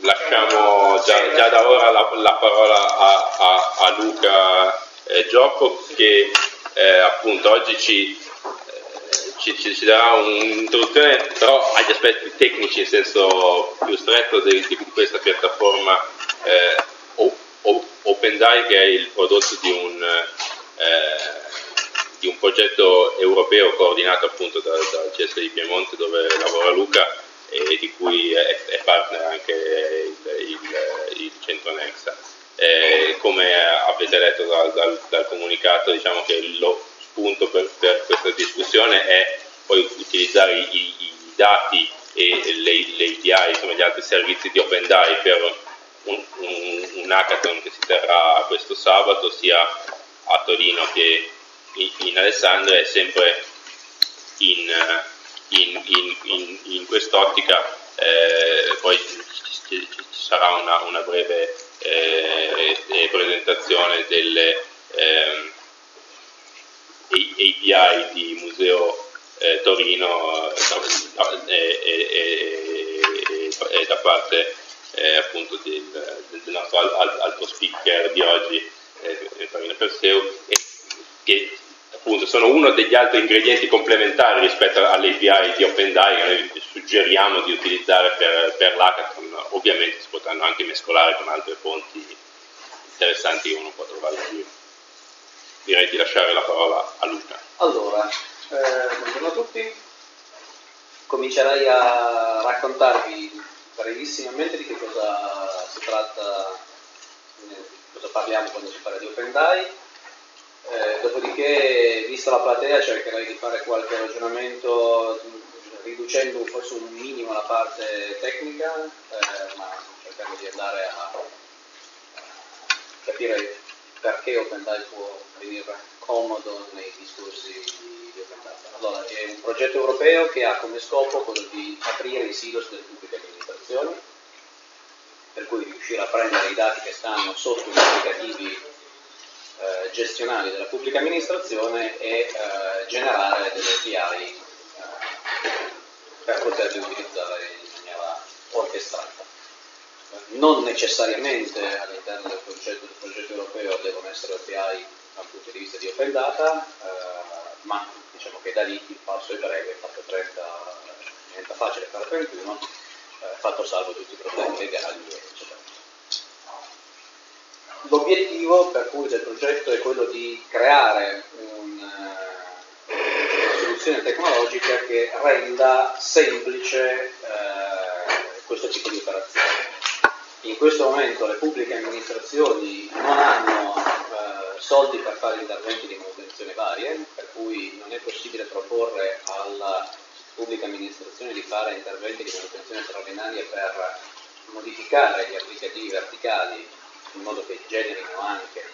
lasciamo già da ora la parola a Luca Gioppo, che appunto oggi ci darà un'introduzione però agli aspetti tecnici in senso più stretto di questa piattaforma OpenDAI, che è il prodotto di un progetto europeo coordinato appunto dal CES di Piemonte, dove lavora Luca, e di cui è partner anche il centro Nexa. Come avete letto dal comunicato, diciamo che lo spunto per questa discussione è poi utilizzare i dati e le API, insomma gli altri servizi di OpenDAI, per un hackathon che si terrà questo sabato sia a Torino che in Alessandria, e sempre in quest'ottica poi ci sarà una breve presentazione delle API di Museo Torino da parte appunto del nostro alto speaker di oggi, Torino Perseu, che appunto sono uno degli altri ingredienti complementari rispetto alle API di OpenDAI che noi suggeriamo di utilizzare per l'hackathon. Ovviamente si potranno anche mescolare con altre fonti interessanti che uno può trovare in giro. Direi di lasciare la parola a Luca. Allora, buongiorno a tutti. Comincerei a raccontarvi brevissimamente di che cosa si tratta, cosa parliamo quando si parla di OpenDAI. Dopodiché, vista la platea, cercherei di fare qualche ragionamento riducendo forse un minimo la parte tecnica, ma cercando di andare a capire perché OpenDAI può venire comodo nei discorsi di Open Data. Allora, è un progetto europeo che ha come scopo quello di aprire i silos delle pubbliche amministrazioni, per cui riuscire a prendere i dati che stanno sotto gli applicativi gestionali della pubblica amministrazione e generare delle API per poterli utilizzare in maniera orchestrata. Non necessariamente all'interno del progetto europeo devono essere API dal punto di vista di Open Data, ma diciamo che da lì il passo è breve, fatto 30, diventa facile fare 31, fatto salvo tutti i problemi legali, eccetera. L'obiettivo per cui del progetto è quello di creare una soluzione tecnologica che renda semplice questo tipo di operazione. In questo momento le pubbliche amministrazioni non hanno soldi per fare interventi di manutenzione varie, per cui non è possibile proporre alla pubblica amministrazione di fare interventi di manutenzione straordinaria per modificare gli applicativi verticali in modo che generino anche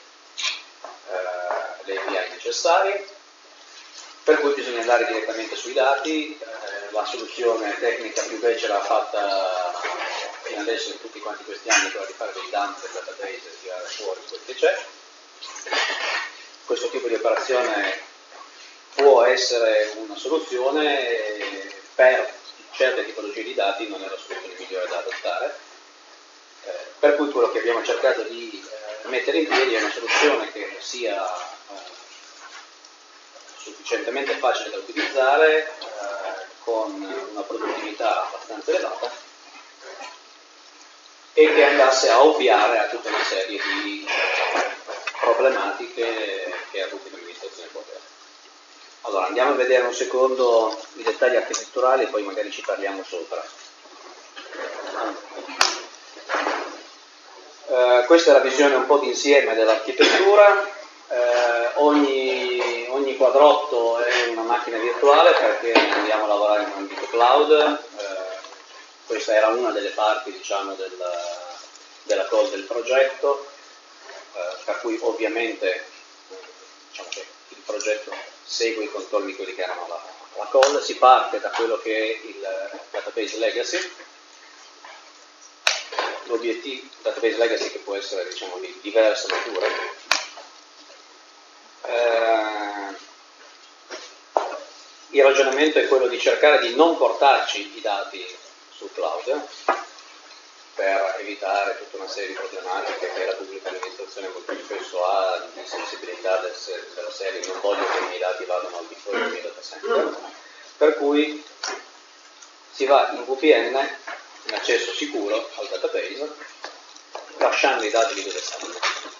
le API necessarie, per cui bisogna andare direttamente sui dati. La soluzione tecnica più becera l'ha fatta fino adesso in tutti quanti questi anni, quella di fare dei dump del database e tirare fuori quel che c'è. Questo tipo di operazione può essere una soluzione, per certe tipologie di dati non è la soluzione migliore da adottare. Per cui quello che abbiamo cercato di mettere in piedi è una soluzione che sia sufficientemente facile da utilizzare, con una produttività abbastanza elevata, e che andasse a ovviare a tutta una serie di problematiche che la pubblica amministrazione può avere. Allora, andiamo a vedere un secondo i dettagli architetturali e poi magari ci parliamo sopra. Questa è la visione un po' d'insieme dell'architettura. Ogni quadrotto è una macchina virtuale perché andiamo a lavorare in un ambito cloud. Questa era una delle parti, diciamo, della call del progetto, per cui ovviamente diciamo che il progetto segue i contorni di quelli che erano la call. Si parte da quello che è il database legacy. L'obiettivo database legacy, che può essere, diciamo, di diverse nature. Il ragionamento è quello di cercare di non portarci i dati sul cloud, per evitare tutta una serie di problematiche che la pubblica amministrazione molto spesso ha, di sensibilità della serie non voglio che i miei dati vadano al di fuori del mio data center, per cui si va in VPN in accesso sicuro al database lasciando i dati lì dove stanno.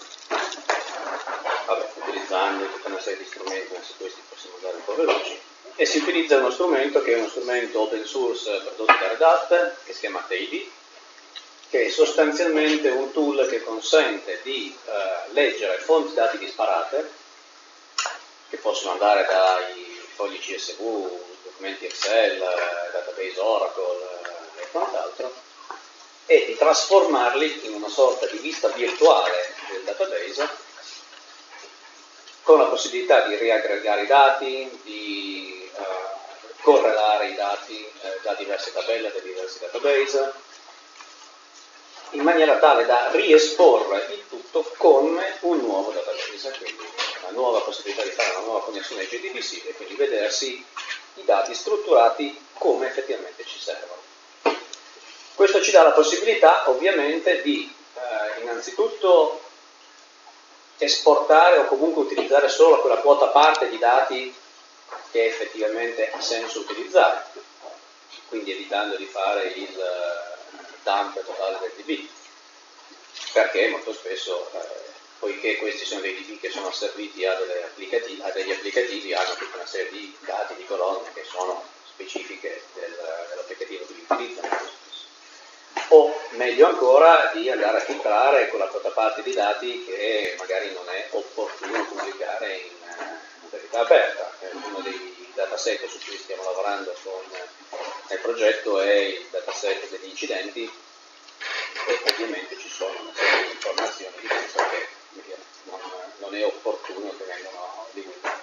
Vabbè, utilizzando tutta una serie di strumenti, ma su questi possiamo andare un po' veloci, e si utilizza uno strumento che è uno strumento open source prodotto da Red Hat, che si chiama TAD, che è sostanzialmente un tool che consente di leggere fonti dati disparate, che possono andare dai fogli CSV, documenti Excel, database Oracle e quant'altro, e di trasformarli in una sorta di vista virtuale del database, con la possibilità di riaggregare i dati, di correlare i dati da diverse tabelle, da diversi database, in maniera tale da riesporre il tutto come un nuovo database, quindi una nuova possibilità di fare una nuova connessione ai JDBC e quindi vedersi i dati strutturati come effettivamente ci servono. Questo ci dà la possibilità ovviamente di innanzitutto esportare o comunque utilizzare solo quella quota parte di dati che effettivamente ha senso utilizzare, quindi evitando di fare il dump totale del DB, perché molto spesso, poiché questi sono dei DB che sono asserviti a degli applicativi, hanno tutta una serie di dati, di colonne che sono specifiche dell'applicativo che li utilizzano. O meglio ancora di andare a filtrare quella quota parte di dati che magari non è opportuno pubblicare in modalità aperta. Uno dei dataset su cui stiamo lavorando nel progetto è il dataset degli incidenti, e ovviamente ci sono una serie di informazioni di questo che non è opportuno che vengano divulgate.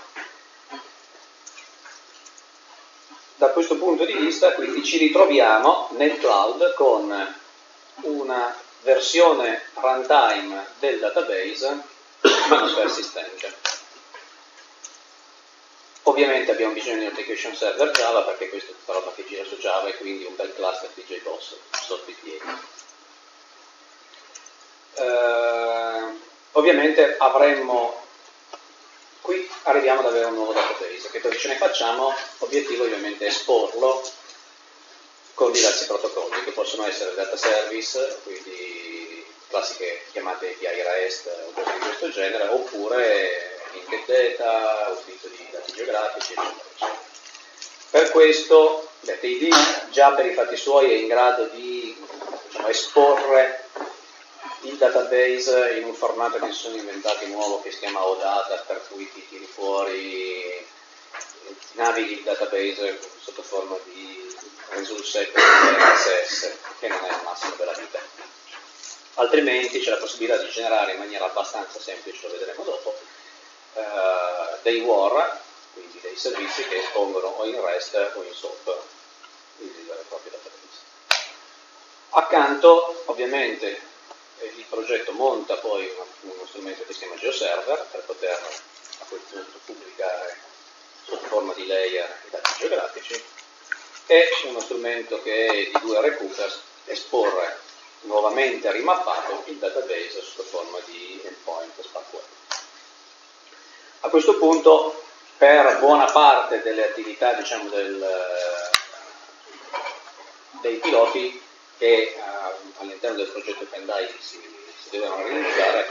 Da questo punto di vista quindi ci ritroviamo nel cloud con una versione runtime del database ma non persistente. Ovviamente abbiamo bisogno di un application server Java perché questa è tutta roba che gira su Java e quindi un bel cluster di JBoss sotto i piedi. Ovviamente qui arriviamo ad avere un nuovo database, che cosa ce ne facciamo? L'obiettivo ovviamente è esporlo con diversi protocolli, che possono essere data service, quindi classiche chiamate API REST o cose di questo genere, oppure linked data, utilizzo di dati geografici, eccetera. Per questo TAD già per i fatti suoi è in grado di esporre il database in un formato che si sono inventati nuovo che si chiama OData, per cui ti tiri fuori, navighi il database sotto forma di result set RSS, che non è il massimo della vita. Altrimenti c'è la possibilità di generare in maniera abbastanza semplice, lo vedremo dopo, dei WAR, quindi dei servizi che espongono o in REST o in SOAP, quindi il vero e proprio database. Accanto, ovviamente, il progetto monta poi uno strumento che si chiama GeoServer per poter a quel punto pubblicare sotto forma di layer i dati geografici, e uno strumento che è di 2RQ per esporre nuovamente rimappato il database sotto forma di endpoint Spark Web. A questo punto, per buona parte delle attività dei piloti che all'interno del progetto Pendai si devono realizzare,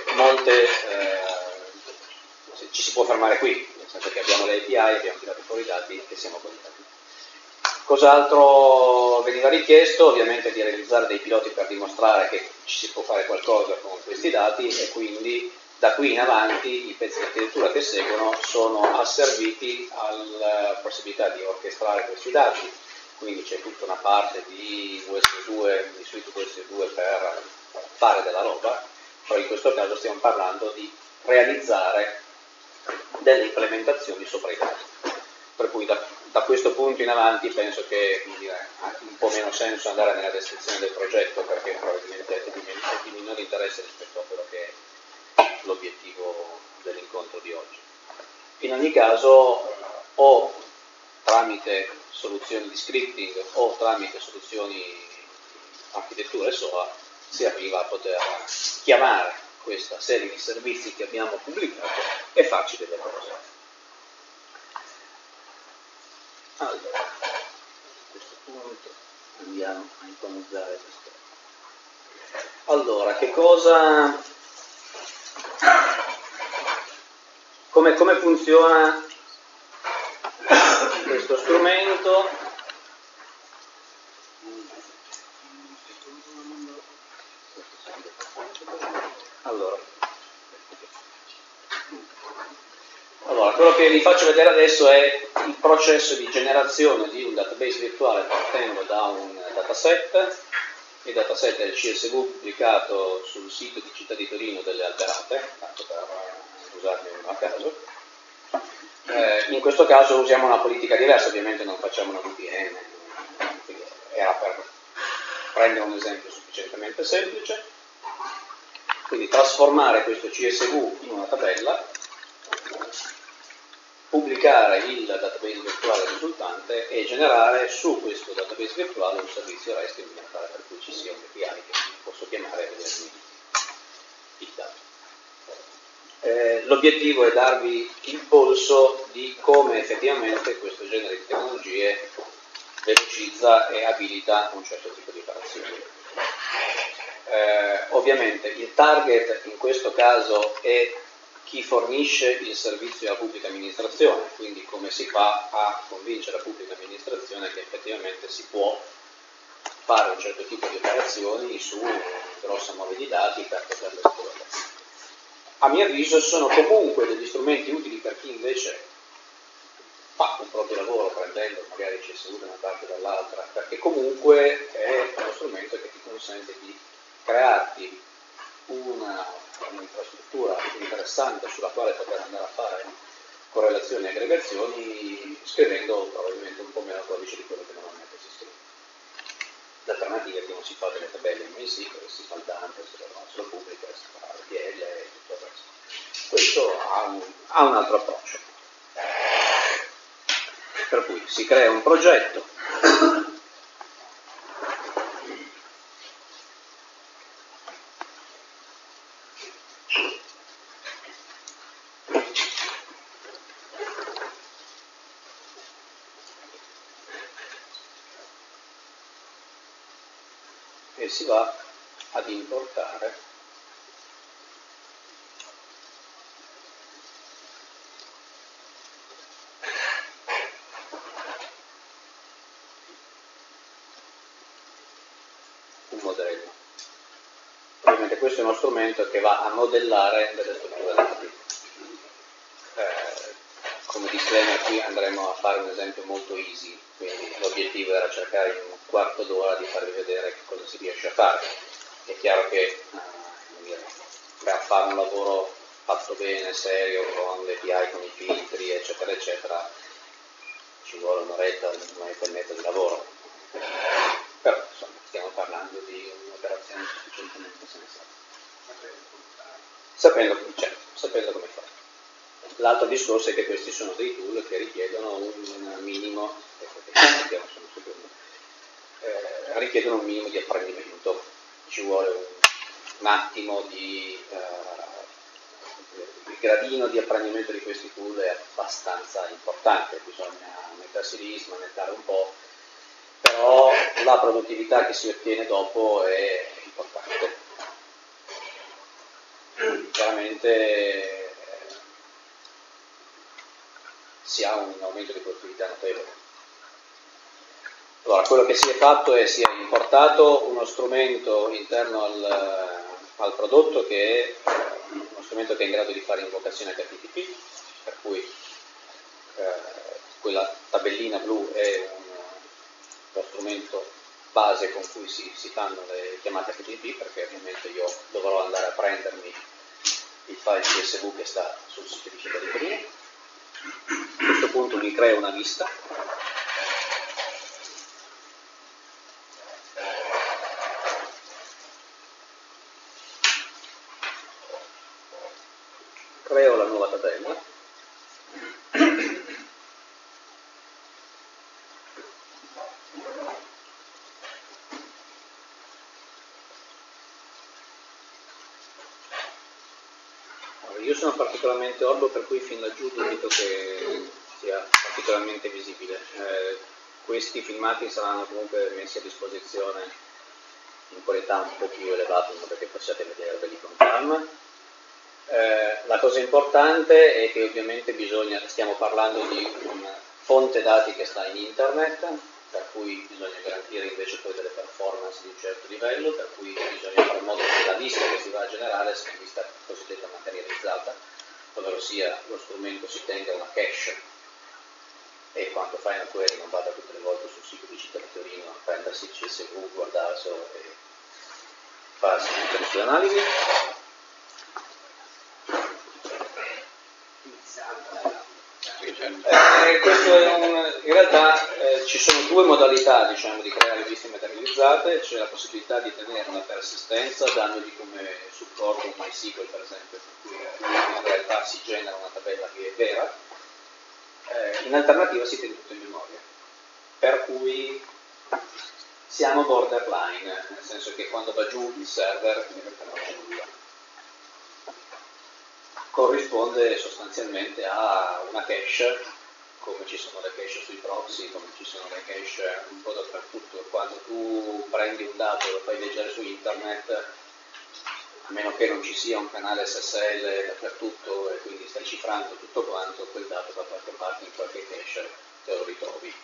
ci si può fermare qui, nel senso che abbiamo le API, abbiamo tirato fuori i dati e siamo contenti. Cos'altro veniva richiesto? Ovviamente di realizzare dei piloti per dimostrare che ci si può fare qualcosa con questi dati, e quindi da qui in avanti i pezzi di architettura che seguono sono asserviti alla possibilità di orchestrare questi dati. Quindi c'è tutta una parte di USB2, di suite USB2 per fare della roba, però in questo caso stiamo parlando di realizzare delle implementazioni sopra i dati. Per cui da questo punto in avanti penso che ha un po' meno senso andare nella descrizione del progetto, perché probabilmente è di minore interesse rispetto a quello che è l'obiettivo dell'incontro di oggi. In ogni caso, tramite soluzioni di scripting o tramite soluzioni architettura e SOA si arriva a poter chiamare questa serie di servizi che abbiamo pubblicato e farci delle cose. Allora, a questo punto andiamo a iponizzare questo. Allora, come funziona questo strumento? Allora, quello che vi faccio vedere adesso è il processo di generazione di un database virtuale partendo da un dataset. Il dataset è il CSV pubblicato sul sito di Città di Torino delle Alberate, tanto per usarne uno a caso. In questo caso usiamo una politica diversa, ovviamente non facciamo una VPN, quindi era per prendere un esempio sufficientemente semplice. Quindi trasformare questo CSV in una tabella, pubblicare il database virtuale risultante e generare su questo database virtuale un servizio REST in maniera tale per cui ci sia un API che posso chiamare e vedermi il dato. L'obiettivo è darvi il polso di come effettivamente questo genere di tecnologie velocizza e abilita un certo tipo di operazioni. Ovviamente il target in questo caso è chi fornisce il servizio alla pubblica amministrazione, quindi come si fa a convincere la pubblica amministrazione che effettivamente si può fare un certo tipo di operazioni su grossa mole di dati per poterle esporre. A mio avviso sono comunque degli strumenti utili per chi invece fa un proprio lavoro prendendo magari CSV da una parte o dall'altra, perché comunque è uno strumento che ti consente di crearti un'infrastruttura interessante sulla quale poter andare a fare correlazioni e aggregazioni scrivendo probabilmente un po' meno codice di quello che normalmente si scrive. L'alternativa è che non si fa delle tabelle in MySQL, si fa il dump, si lo pubblica, si fa RTL e tutto il resto. Questo ha un altro approccio. Per cui si crea un progetto e si va ad importare un modello. Ovviamente questo è uno strumento che va a modellare delle strutture dati. Come disclaimer qui andremo a fare un esempio molto easy, quindi l'obiettivo era cercare in un quarto d'ora di farvi vedere che cosa si riesce a fare. È chiaro che per fare un lavoro fatto bene, serio, con le API, con i filtri, eccetera, eccetera, ci vuole un'oretta e mezza di lavoro. Però insomma stiamo parlando di un'operazione sufficientemente sensata. Sapendo come fare. L'altro discorso è che questi sono dei tool che richiedono un minimo, richiedono un minimo di apprendimento, ci vuole un attimo di il gradino di apprendimento di questi tool è abbastanza importante, bisogna mettersi lì, smanettare un po', però la produttività che si ottiene dopo è importante. Chiaramente si ha un aumento di produttività notevole. Allora, quello che si è fatto è si è importato uno strumento interno al prodotto che è uno strumento che è in grado di fare invocazione HTTP, per cui quella tabellina blu è lo strumento base con cui si fanno le chiamate HTTP, perché ovviamente io dovrò andare a prendermi il file CSV che sta sul sito di Città di Torino. A questo punto mi creo una lista creo la nuova tabella io sono particolarmente orbo, per cui fin laggiù dubito che sia particolarmente visibile. Questi filmati saranno comunque messi a disposizione in qualità un po' più elevata in modo che possiate vederveli con calma. La cosa importante è che ovviamente stiamo parlando di una fonte dati che sta in internet, per cui bisogna garantire invece poi delle performance di un certo livello, per cui bisogna fare in modo che la vista che si va a generare sia una vista cosiddetta materializzata, ovvero sia lo strumento si tenga una cache e quando fai una query non vada tutte le volte sul sito di Città di Torino a prendersi il CSV, guardarselo e farsi tutte le sue analisi. Questo è in realtà ci sono due modalità, diciamo, di creare viste materializzate. C'è la possibilità di tenere una persistenza dandogli come supporto un MySQL, per esempio, per cui in realtà si genera una tabella che è vera. In alternativa si tiene tutto in memoria, per cui siamo borderline, nel senso che quando va giù il server in realtà non c'è nulla. Corrisponde sostanzialmente a una cache, come ci sono le cache sui proxy, come ci sono le cache un po' dappertutto. Quando tu prendi un dato e lo fai leggere su internet, a meno che non ci sia un canale SSL dappertutto e quindi stai cifrando tutto quanto, quel dato da qualche parte in qualche cache te lo ritrovi.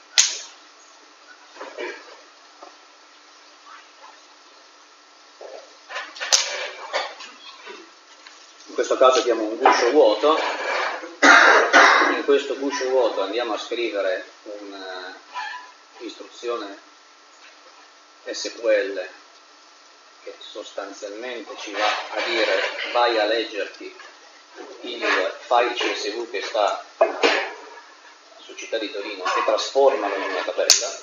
In questo caso abbiamo un guscio vuoto, in questo guscio vuoto andiamo a scrivere un'istruzione SQL che sostanzialmente ci va a dire vai a leggerti il file CSV che sta su Città di Torino e trasformalo in una tabella.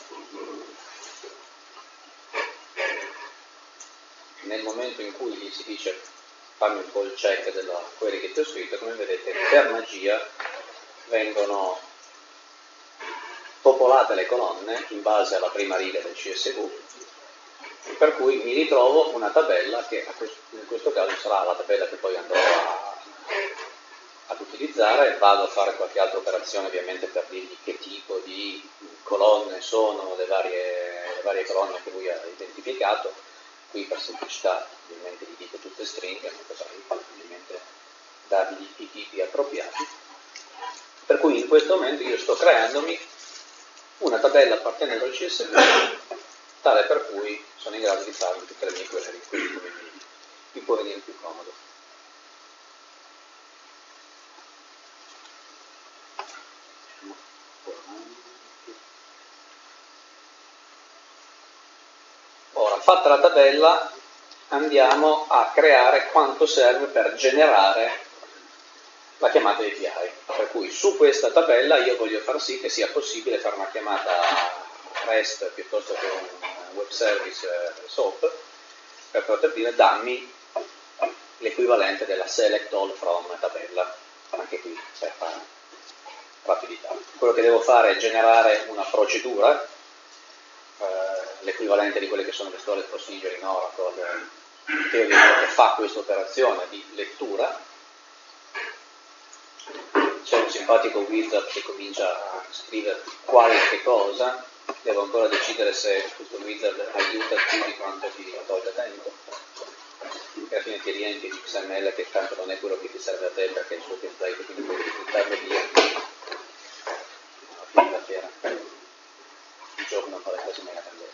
Nel momento in cui gli si dice fammi un po' il check della query che ti ho scritto, come vedete per magia vengono popolate le colonne in base alla prima riga del CSV, per cui mi ritrovo una tabella che in questo caso sarà la tabella che poi andrò ad utilizzare. Vado a fare qualche altra operazione ovviamente per dirgli che tipo di colonne sono le varie colonne che lui ha identificato. Qui per semplicità ovviamente gli dico tutte stringhe, ma potrei ovviamente dargli i tipi appropriati. Per cui in questo momento io sto creandomi una tabella appartenente al CSV, tale per cui sono in grado di fare tutte le mie query, quindi come mi può venire più comodo. Ora, fatta la tabella, andiamo a creare quanto serve per generare la chiamata API. Per cui su questa tabella io voglio far sì che sia possibile fare una chiamata REST piuttosto che un web service SOAP, per poter dire dammi l'equivalente della select all from tabella, anche qui per rapidità. Quello che devo fare è generare una procedura, l'equivalente di quelle che sono le storage procedure in Oracle, che fa questa operazione di lettura. C'è un simpatico wizard che comincia a scrivere qualche cosa, devo ancora decidere se questo wizard aiuta più di quanto ti toglie tempo, e alla fine ti riempie di XML che tanto non è quello che ti serve a te perché è il suo template, quindi puoi buttarlo via. Alla fine della fiera il gioco non fa le cose mega candele.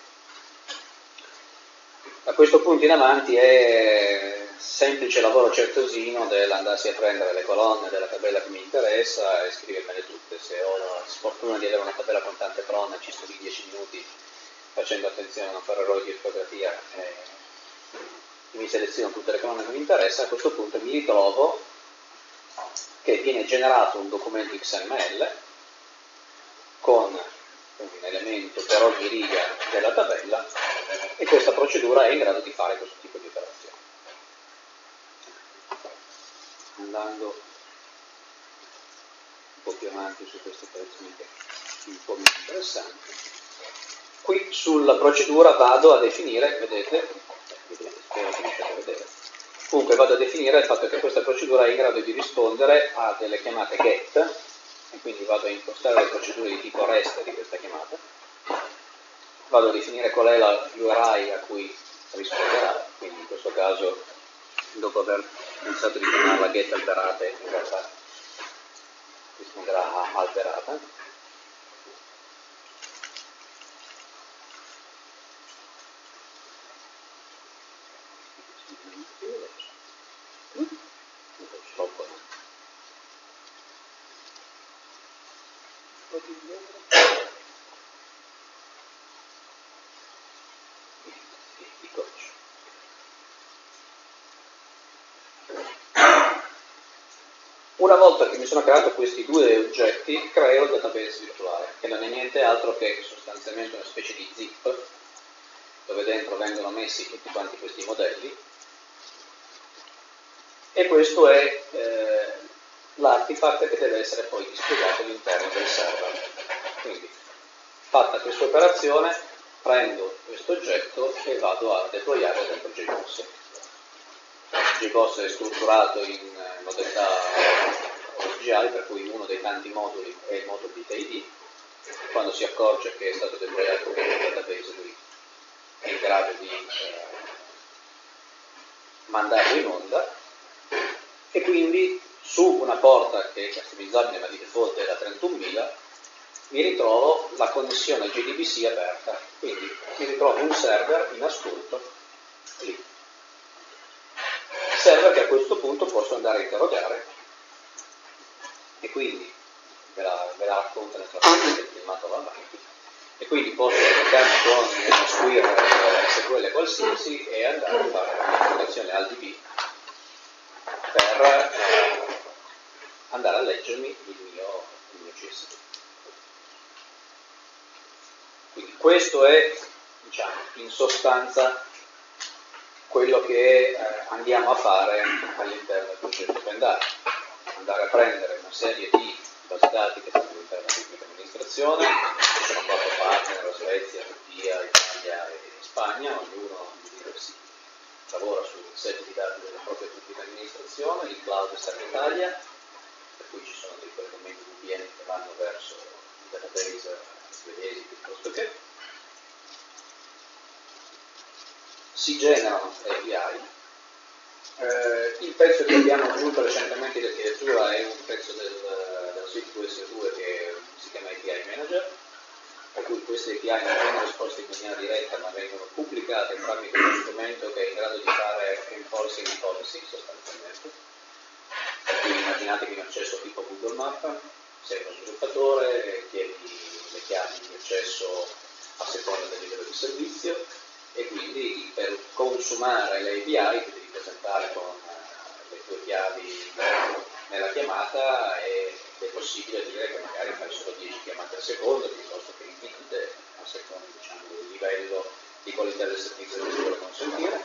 Da questo punto in avanti è semplice lavoro certosino dell'andarsi a prendere le colonne della tabella che mi interessa e scrivermele tutte. Se ho la sfortuna di avere una tabella con tante colonne ci sto lì 10 minuti facendo attenzione a non fare errori di ortografia e mi seleziono tutte le colonne che mi interessano. A questo punto mi ritrovo che viene generato un documento XML con un elemento per ogni riga della tabella e questa procedura è in grado di fare questo tipo di operazione. Andando un po' più avanti su queste operazioni che sono un po' più interessanti, qui sulla procedura vado a definire, vedete, spero che riusciate a vedere, Comunque vado a definire il fatto che questa procedura è in grado di rispondere a delle chiamate GET, e quindi vado a impostare le procedure di tipo REST di questa chiamata, vado a definire qual è la URI a cui risponderà, quindi in questo caso, dopo aver pensato di chiamarla GET alterate, in realtà risponderà a alterata. Una volta che mi sono creato questi due oggetti, creo il database virtuale, che non è niente altro che sostanzialmente una specie di zip, dove dentro vengono messi tutti quanti questi modelli, e questo è l'artifact che deve essere poi dispiegato all'interno del server. Quindi, fatta questa operazione, prendo questo oggetto e vado a deployare dentro JBoss. JBoss è strutturato in modalità OSGI, per cui uno dei tanti moduli è il modulo DKID. Quando si accorge che è stato deployato un database, lui è in grado di mandarlo in onda, e quindi su una porta che è customizzabile ma di default è da 31.000, mi ritrovo la connessione JDBC aperta, quindi mi ritrovo un server in ascolto lì. Server che a questo punto posso andare a interrogare, e quindi ve la racconto nel frattempo che il filmato va avanti, e quindi posso collegarmi con Square, SQL qualsiasi, e andare a fare un'applicazione al DB per andare a leggermi il mio CSV. Quindi questo è, diciamo, in sostanza quello che andiamo a fare all'interno del progetto OpenData. Andare a prendere una serie di basi dati che stanno all'interno della pubblica amministrazione, ci sono 4 partner, la Svezia, Turchia, Italia e Spagna, ognuno lavora su un set di dati della propria pubblica amministrazione, il cloud sta in Italia, per cui ci sono dei collegamenti VPN che vanno verso il database svedesi piuttosto che. Si generano API. Il pezzo che abbiamo aggiunto recentemente in architettura è un pezzo del suite QS2 che si chiama API Manager, per cui queste API non vengono esposte in maniera diretta ma vengono pubblicate tramite uno strumento che è in grado di fare enforcing di policy sostanzialmente. Per cui immaginate che in accesso tipo Google Maps, sei uno sviluppatore, chiedi le chiavi di accesso a seconda del livello di servizio, e quindi per consumare le API ti devi presentare con le tue chiavi nella chiamata, e è possibile dire che magari fai solo 10 chiamate al secondo piuttosto che infinite, a seconda, diciamo, del livello di qualità del servizio che si vuole consentire.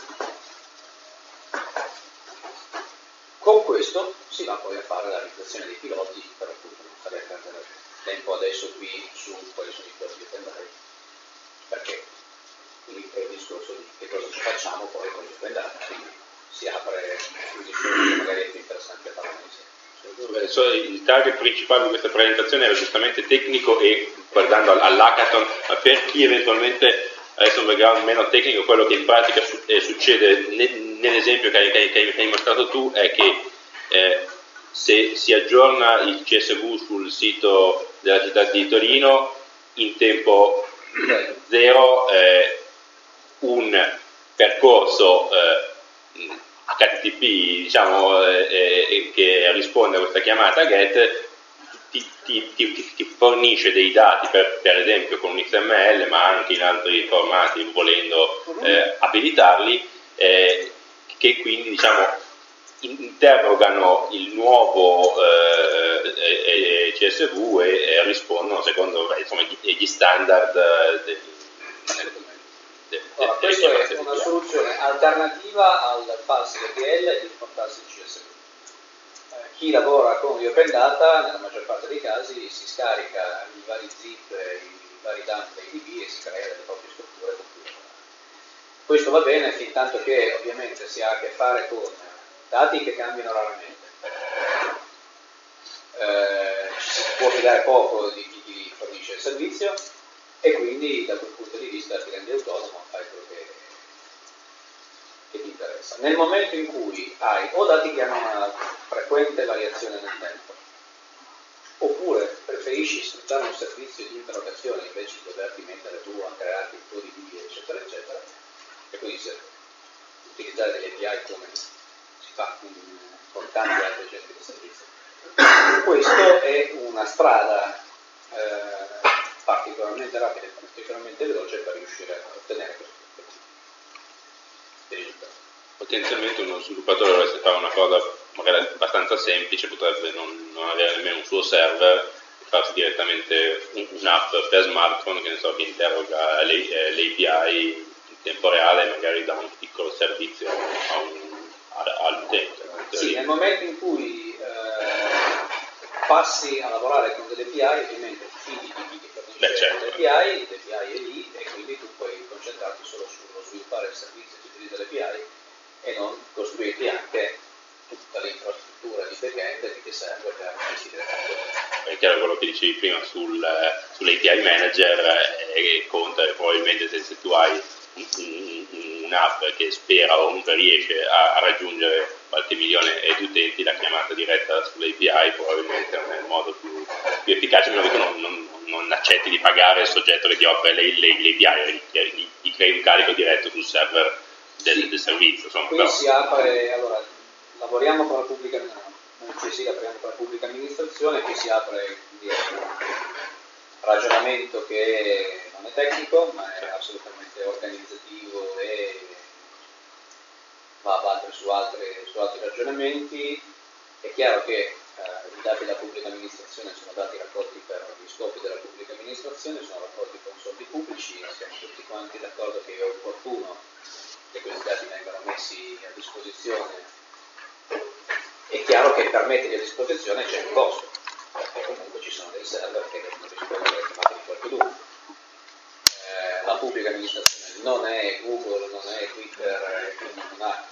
Con questo si va poi a fare la realizzazione dei piloti, per appunto non stare a perdere tempo adesso qui su quali sono i piloti di OpenData, perché qui è il discorso di che cosa ci facciamo poi con gli OpenData, quindi si apre un discorso che magari è più interessante a parlare insieme. Il target principale di questa presentazione era giustamente tecnico, e guardando all'hackathon, per chi eventualmente avesse un background meno tecnico, quello che in pratica succede nell'esempio che hai mostrato tu è che se si aggiorna il CSV sul sito della città di Torino in tempo zero, un percorso HTTP, diciamo, che risponde a questa chiamata GET ti fornisce dei dati, per esempio con un XML, ma anche in altri formati volendo abilitarli, che quindi, diciamo, interrogano il nuovo CSV e rispondono secondo, insomma, gli standard Allora, questa è una soluzione alternativa al falso RTL e di portarsi il CSV. Chi lavora con gli OpenData, nella maggior parte dei casi, si scarica i vari zip, i vari dump dei DB e si crea le proprie strutture con cui lavorare. Questo va bene fin tanto che ovviamente si ha a che fare con dati che cambiano raramente. Ci si può fidare poco di chi ti fornisce il servizio e quindi da quel punto di vista ti rendi autonomo, fai quello che ti interessa. Nel momento in cui hai o dati che hanno una frequente variazione nel tempo, oppure preferisci sfruttare un servizio di interrogazione invece di doverti mettere tu a crearti il tuo DB, eccetera, eccetera, e quindi utilizzare delle API come si fa con tanti altri generi di servizi. Questo è una strada particolarmente rapida e particolarmente veloce per riuscire a ottenere questo risultato. Potenzialmente uno sviluppatore dovesse fare una cosa magari abbastanza semplice, potrebbe non avere nemmeno un suo server e farsi direttamente un'app per smartphone che interroga l'API in tempo reale e magari dà un piccolo servizio all'utente. Sì, nel momento in cui passi a lavorare con delle API, ovviamente ti fidi di chi fornisce l'API è lì e quindi tu puoi concentrarti solo sullo sviluppare il servizio che utilizza l'API e non costruirti anche tutta l'infrastruttura di backend che ti serve per gestire tutto. È chiaro quello che dicevi prima sull'API manager e conta probabilmente se tu hai un'app che spera o comunque riesce a raggiungere qualche milione di utenti, la chiamata diretta sull'API probabilmente non è il modo più efficace, a meno che non accetti di pagare il soggetto che ti offre l'API, gli crei un carico diretto sul server del servizio. Insomma, qui si apre, allora, lavoriamo con la pubblica lavoriamo con la pubblica amministrazione, qui si apre un ragionamento che non è tecnico, ma è assolutamente organizzativo e va a battere su altri ragionamenti. È chiaro che i dati della pubblica amministrazione sono dati raccolti per gli scopi della pubblica amministrazione, sono raccolti con soldi pubblici, siamo tutti quanti d'accordo che è opportuno che questi dati vengano messi a disposizione. È chiaro che per metterli a disposizione c'è un costo, perché comunque ci sono dei server che devono rispondere alle chiamate di qualcuno. La pubblica amministrazione non è Google, non è Twitter, quindi non ha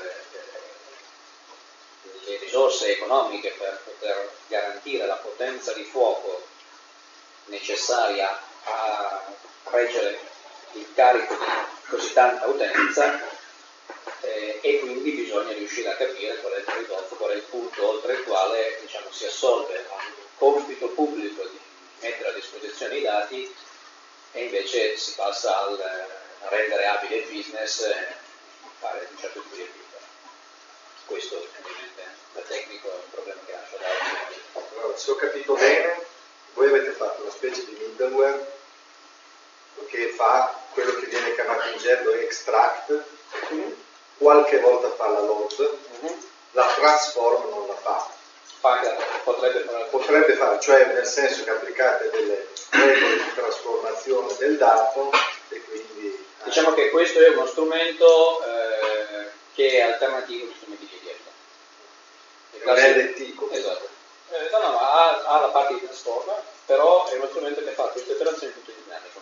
le risorse economiche per poter garantire la potenza di fuoco necessaria a reggere il carico di così tanta utenza e quindi bisogna riuscire a capire qual è il trade-off, qual è il punto oltre il quale si assolve al compito pubblico di mettere a disposizione i dati e invece si passa a rendere abile il business e fare un certo tipo di attività. Questo ovviamente da tecnico è un problema che lascio da altri. Allora, se ho capito bene, voi avete fatto una specie di middleware che fa quello che viene chiamato in gergo extract, qualche volta fa la load, la transform non la fa. Potrebbe fare, cioè nel senso che applicate delle regole di trasformazione del dato e quindi... Diciamo che questo è uno strumento che è alternativo agli strumenti di dietro. Non è lettico. Esatto. No, ha la parte di transform, però è uno strumento che fa queste operazioni tutto dinamico.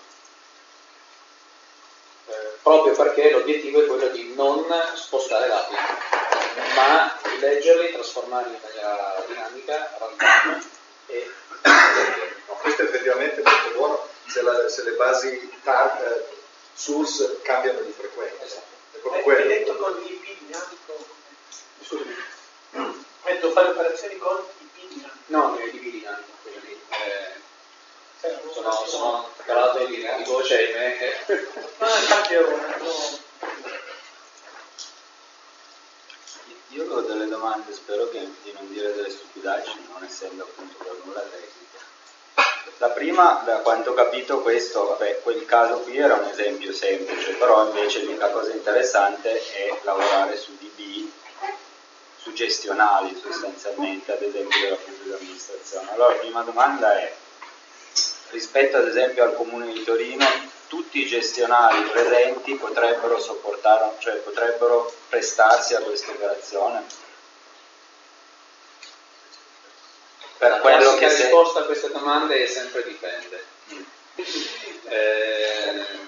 Proprio perché l'obiettivo è quello di non spostare dati, ma di leggerli, trasformarli in maniera dinamica, random e questo effettivamente è molto buono se le basi source cambiano di frequenza. Esatto. Hai detto con l'IP dinamico? Scusami. Hai detto fare operazioni con IP dinamico? No, l'IP dinamico, sono calato di voce ahimè. Infatti io ho delle domande, spero di non dire delle stupidaggini, non essendo appunto per nulla tecnica. La prima, da quanto ho capito, quel caso qui era un esempio semplice, però invece l'unica cosa interessante è lavorare su DB, su gestionali sostanzialmente, ad esempio della pubblica amministrazione. Allora, la prima domanda è, rispetto ad esempio al Comune di Torino, tutti i gestionali presenti potrebbero sopportare, cioè potrebbero prestarsi a questa operazione? La classica risposta a queste domande è sempre dipende.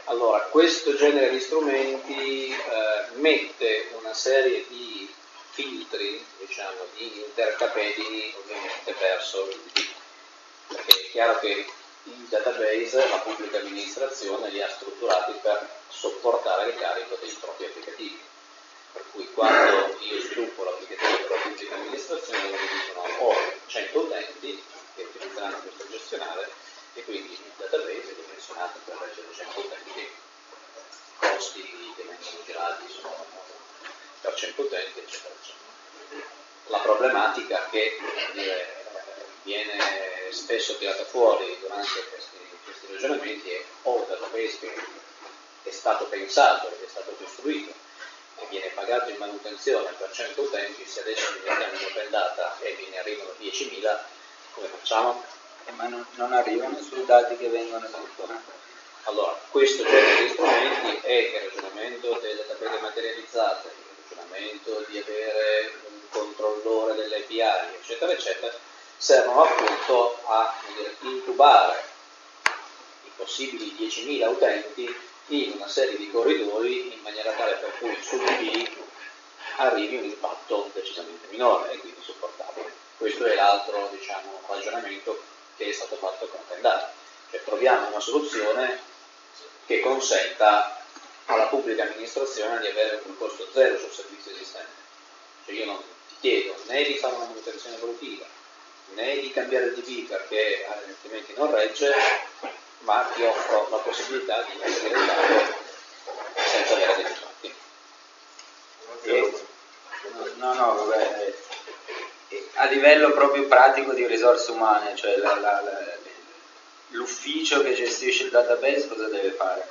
Allora, questo genere di strumenti mette una serie di filtri, diciamo, di intercapedini ovviamente verso il DB, perché è chiaro che il database, la pubblica amministrazione li ha strutturati per sopportare il carico dei propri applicativi. Per cui quando io sviluppo l'applicativo per la pubblica amministrazione loro dicono ho 100 utenti che utilizzeranno questo gestionale e quindi il database è dimensionato per reggere 100 utenti, costi che vengono girati sono per 100 utenti, eccetera, eccetera. La problematica che viene spesso tirata fuori durante questi ragionamenti è o il database che è stato pensato, che è stato costruito e viene pagato in manutenzione per 100 utenti, se adesso gli mettiamo in open data e ne arrivano 10.000, come facciamo? Ma non arrivano sui dati che vengono sviluppati. Allora, questo genere di strumenti è il ragionamento delle tabelle materializzate, il ragionamento di avere un controllore delle API, eccetera, eccetera, servono appunto a incubare i possibili 10.000 utenti in una serie di corridoi in maniera tale per cui sul DB arrivi un impatto decisamente minore e quindi sopportabile. Questo è l'altro, diciamo, ragionamento che è stato fatto con Pendata, cioè troviamo una soluzione che consenta alla pubblica amministrazione di avere un costo zero sul servizio esistente. Cioè io non ti chiedo né di fare una manutenzione evolutiva né di cambiare il DB perché altrimenti non regge, ma ti offro la possibilità di inserire il dato senza avere dei difetti. No, vabbè, a livello proprio pratico di risorse umane, cioè l'ufficio che gestisce il database cosa deve fare?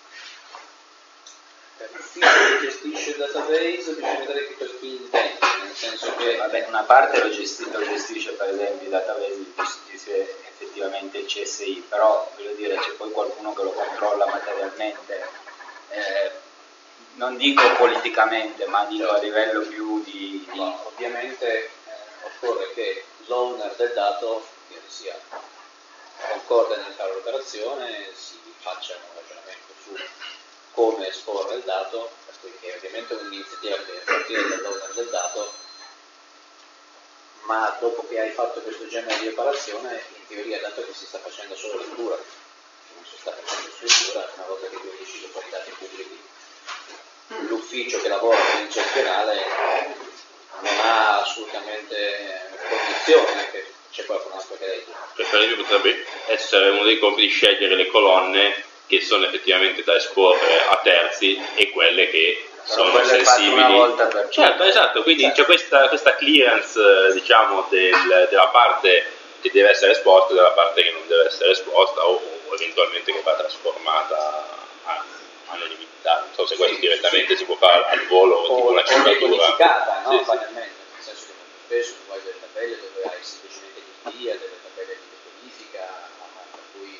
L'ufficio che gestisce il database bisogna vedere che cosa ti intende, nel senso che una parte lo gestisce per esempio il database, lo gestisce effettivamente il CSI, però voglio dire c'è poi qualcuno che lo controlla materialmente, non dico politicamente, ma dico a livello più di... No, ovviamente occorre che l'owner del dato sia concorde nel fare l'operazione, si faccia un ragionamento su come esporre il dato, per cui è ovviamente un'iniziativa che deve partire dall'owner del dato, ma dopo che hai fatto questo genere di operazione, in teoria, dato che si sta facendo solo lettura, non si sta facendo scrittura, una volta che tu hai deciso poi i dati pubblici, l'ufficio che lavora con il gestionale non ha assolutamente condizione che c'è qualcun altro che legge. Cioè, per esempio potrebbe essere uno dei compiti scegliere le colonne che sono effettivamente da esporre a terzi e quelle che sono sensibili. Una volta per certo, esatto, quindi c'è questa clearance diciamo della parte che deve essere esposta e della parte che non deve essere esposta o eventualmente che va trasformata anonimità. Non so se questo direttamente si può fare al volo o tipo una cifratura codificata, no? Sì. Finalmente, nel senso che molto spesso tu hai delle tabelle dove hai semplicemente l'ID, delle tabelle di decodifica, per cui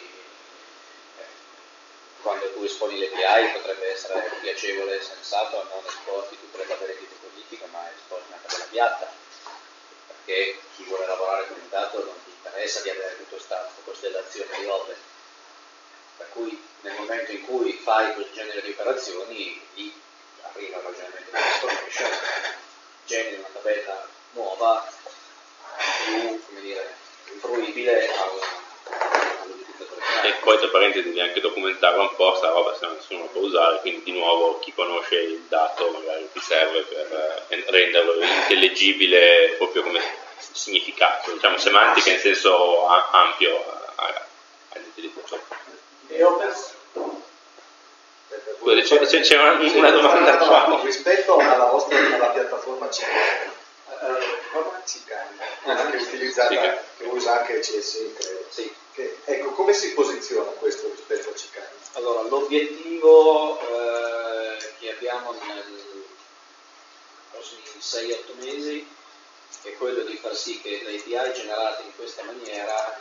quando tu esponi le API potrebbe essere piacevole e sensato non esporti tutte le tabelle di decodifica, ma esporti una tabella piatta, perché chi vuole lavorare con il dato non ti interessa di avere tutta questa costellazione di robe. Per cui nel momento in cui fai quel genere di operazioni, lì arriva il ragionamento di transformation, generi una tabella nuova, più, come dire, fruibile all'utilizzatore finale. E poi tra parentesi devi anche documentarla un po' sta roba, se no nessuno lo può usare, quindi di nuovo chi conosce il dato magari ti serve per renderlo intellegibile proprio come significato, diciamo semantica in senso ampio all'utilizzo. E open C'è una domanda qua. Rispetto alla piattaforma Cicani, che utilizzata, Cicani. che usa anche CSI, credo. Sì. Ecco, come si posiziona questo rispetto a Cicani? Allora, l'obiettivo che abbiamo nei prossimi 6-8 mesi è quello di far sì che le API generate in questa maniera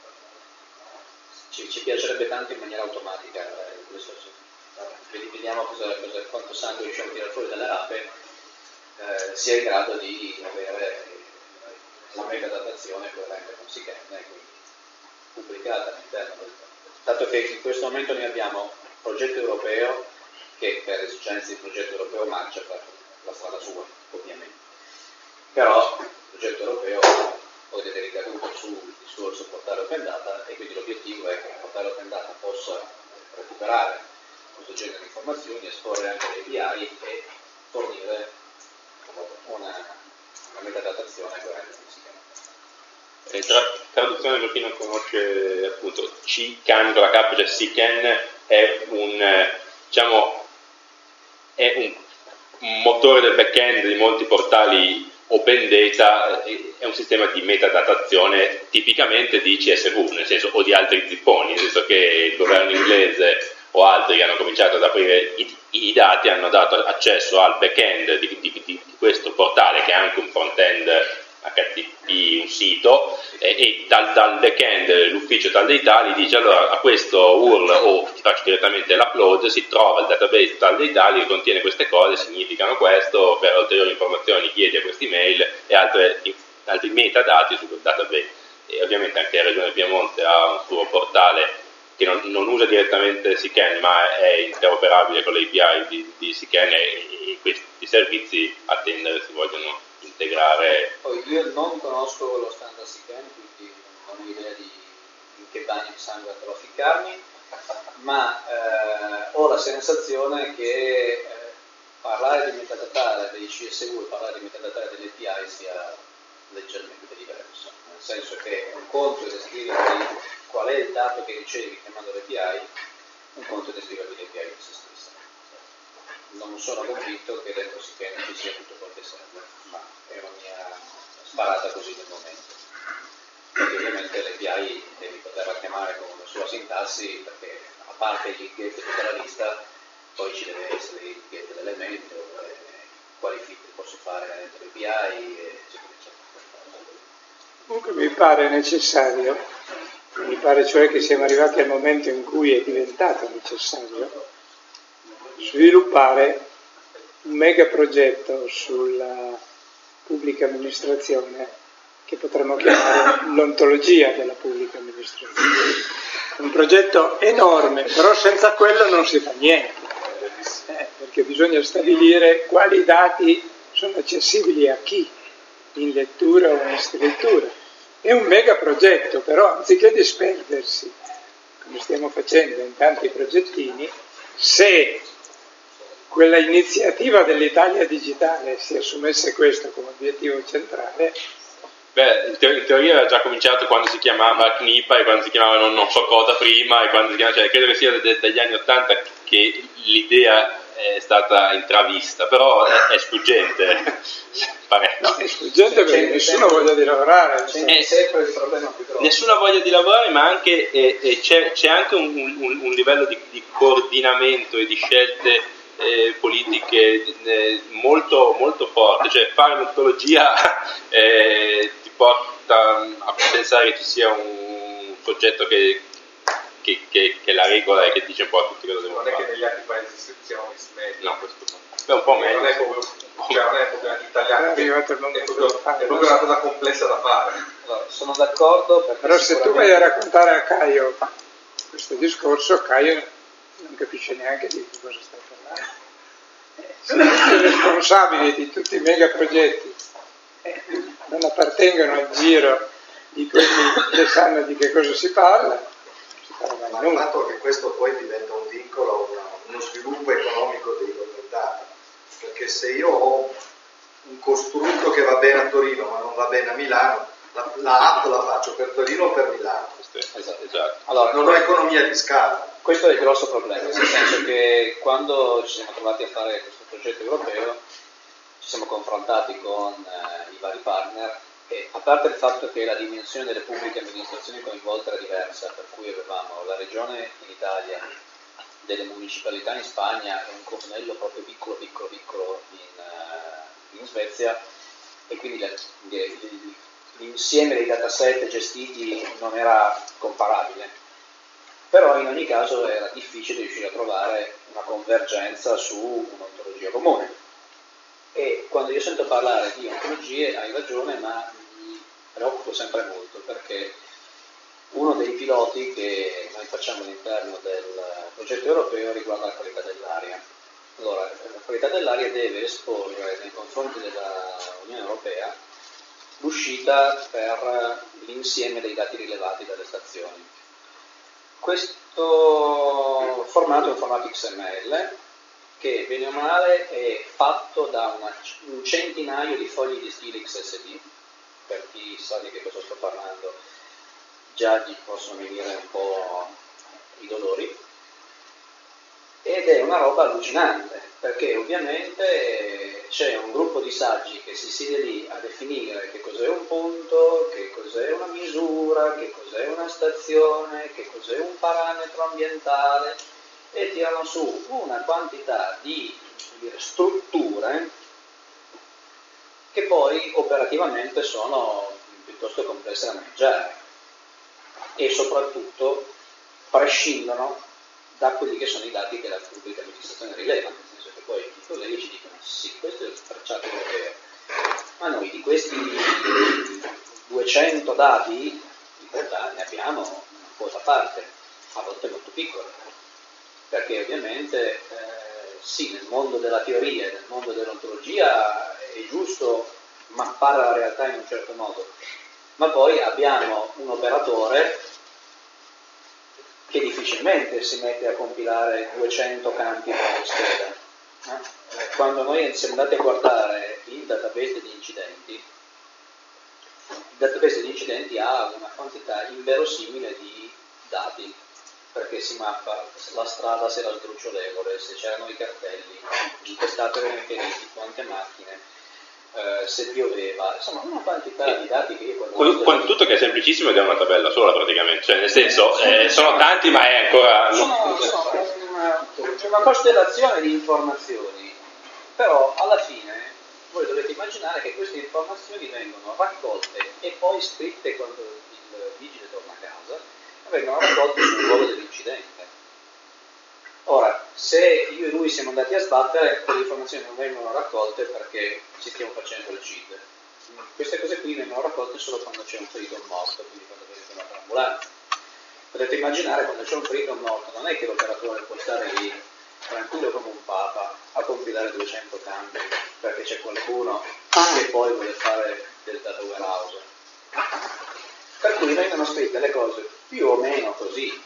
ci piacerebbe tanto in maniera automatica. Vediamo quanto sangue riusciamo a tirare fuori dalle rape, sia in grado di avere la metadatazione coerente con SICAN, quindi pubblicata all'interno del dato che in questo momento noi abbiamo progetto europeo che per esigenze di progetto europeo marcia per la strada sua, ovviamente. Però il progetto europeo poi deve ricadere sul discorso portale open data, e quindi l'obiettivo è che il portale open data possa recuperare questo genere di informazioni, esporre anche le API e fornire una metadatazione coerente. Traduzione per chi non conosce, appunto, CCAN con la K, cioè CCAN è un motore del back-end di molti portali open data, è un sistema di metadatazione tipicamente di CSV, nel senso, o di altri zipponi, nel senso che il governo inglese o altri che hanno cominciato ad aprire i dati hanno dato accesso al back-end di questo portale, che è anche un front-end HTTP, un sito, e dal back-end l'ufficio tal dei tali dice: allora a questo URL o ti faccio direttamente l'upload, si trova il database tal dei tali che contiene queste cose, significano questo, per ulteriori informazioni chiedi a questa email e altri metadati su quel database. E ovviamente anche la Regione Piemonte ha un suo portale che non usa direttamente CCAN, ma è interoperabile con le API di CCAN, e questi servizi a tendere si vogliono integrare. Poi io non conosco lo standard CCAN, quindi non ho idea di in che bagno di sangue andrò a ficcarmi, ma ho la sensazione che parlare di metadatare dei CSV e parlare di metadatare delle API sia leggermente diverso, nel senso che un conto è descriverti qual è il dato che ricevi chiamando l'API, un conto è descriverti l'API di se stessa. Non sono convinto che dentro CCAN ci sia tutto quel che serve, ma è una mia sparata così nel momento. Perché ovviamente l'API devi poterla chiamare con una sua sintassi, perché a parte il get e tutta la lista, poi ci deve essere il get dell'elemento, quali filtri posso fare dentro l'API, eccetera, eccetera. Comunque mi pare necessario, mi pare cioè che siamo arrivati al momento in cui è diventato necessario sviluppare un mega progetto sulla pubblica amministrazione che potremmo chiamare l'ontologia della pubblica amministrazione. Un progetto enorme, però senza quello non si fa niente, perché bisogna stabilire quali dati sono accessibili a chi, in lettura o in scrittura. È un mega progetto, però anziché disperdersi, come stiamo facendo in tanti progettini, se quella iniziativa dell'Italia digitale si assumesse questo come obiettivo centrale. In teoria era già cominciato quando si chiamava CNIPA e quando si chiamava non so cosa prima, e quando si chiamava, cioè, credo che sia dagli anni '80 che l'idea è stata intravista, però è sfuggente. No, è sfuggente perché nessuno ha voglia di lavorare. C'è sempre il problema più grosso. Nessuna voglia di lavorare, ma anche c'è anche un livello di coordinamento e di scelte politiche molto, molto forte. Cioè, fare l'ontologia ti porta a pensare che ci sia un soggetto che la regola e che dice un po' a tutti cosa devono fare. Non è che negli altri paesi siamo messi meglio. No, questo è un po' meglio. Non è proprio italiano, È proprio una cosa complessa da fare. Allora, sono d'accordo, perché però se tu vai a raccontare a Caio questo discorso, Caio non capisce neanche di cosa stai parlando. Se tutti i responsabili di tutti i megaprogetti non appartengono al giro di quelli che sanno di che cosa si parla, Ma il fatto che questo poi diventa un vincolo, uno sviluppo economico dei open data, perché se io ho un costrutto che va bene a Torino ma non va bene a Milano, la app la faccio per Torino o per Milano. Esatto. Allora, non ho economia di scala. Questo è il grosso problema, nel senso che quando ci siamo trovati a fare questo progetto europeo ci siamo confrontati con i vari partner, e a parte il fatto che la dimensione delle pubbliche amministrazioni coinvolte era diversa, per cui avevamo la regione in Italia, delle municipalità in Spagna e un comunello proprio piccolo in Svezia, e quindi l'insieme dei dataset gestiti non era comparabile. Però in ogni caso era difficile riuscire a trovare una convergenza su un'ontologia comune. E quando io sento parlare di ontologie, hai ragione, ma mi preoccupo sempre molto, perché Uno dei piloti che noi facciamo all'interno del progetto europeo riguarda la qualità dell'aria. Allora, la qualità dell'aria deve esporre nei confronti dell'Unione Europea l'uscita per l'insieme dei dati rilevati dalle stazioni. Questo formato è un formato XML che bene o male è fatto da un centinaio di fogli di stile XSD. Per chi sa di che cosa sto parlando già gli possono venire un po' i dolori, ed è una roba allucinante, perché ovviamente c'è un gruppo di saggi che si siede lì a definire che cos'è un punto, che cos'è una misura, che cos'è una stazione, che cos'è un parametro ambientale, e tirano su una quantità di strutture che poi operativamente sono piuttosto complesse da maneggiare e soprattutto prescindono da quelli che sono i dati che la pubblica amministrazione rileva, nel senso che poi i colleghi ci dicono sì, questo è il tracciato europeo, ma noi di questi 200 dati in realtà ne abbiamo una quota parte, a volte molto piccola, perché ovviamente sì, nel mondo della teoria e nel mondo dell'ontologia è giusto mappare la realtà in un certo modo, ma poi abbiamo un operatore che difficilmente si mette a compilare 200 campi per scheda. Quando noi siamo andati a guardare il database degli incidenti, il database degli incidenti ha una quantità inverosimile di dati, perché si mappa la strada se era sdrucciolevole, se c'erano i cartelli, in che stato erano feriti, quante macchine, se pioveva, insomma una quantità di dati che io con tutto che è semplicissimo ed è una tabella sola praticamente, cioè nel senso sono tanti ma è ancora... C'è una costellazione di informazioni, però alla fine voi dovete immaginare che queste informazioni vengono raccolte e poi scritte quando il vigile torna a casa, e vengono raccolte sul luogo dell'incidente. Ora, se io e lui siamo andati a sbattere, quelle informazioni non vengono raccolte perché ci stiamo facendo il CID. Queste cose qui vengono raccolte solo quando c'è un ferito o un morto, quindi quando viene chiamata l'ambulanza. Potete immaginare quando c'è un ferito o un morto, non è che l'operatore può stare lì tranquillo come un papa a compilare 200 cambi perché c'è qualcuno che poi vuole fare del data warehouse. Per cui vengono scritte le cose più o meno così.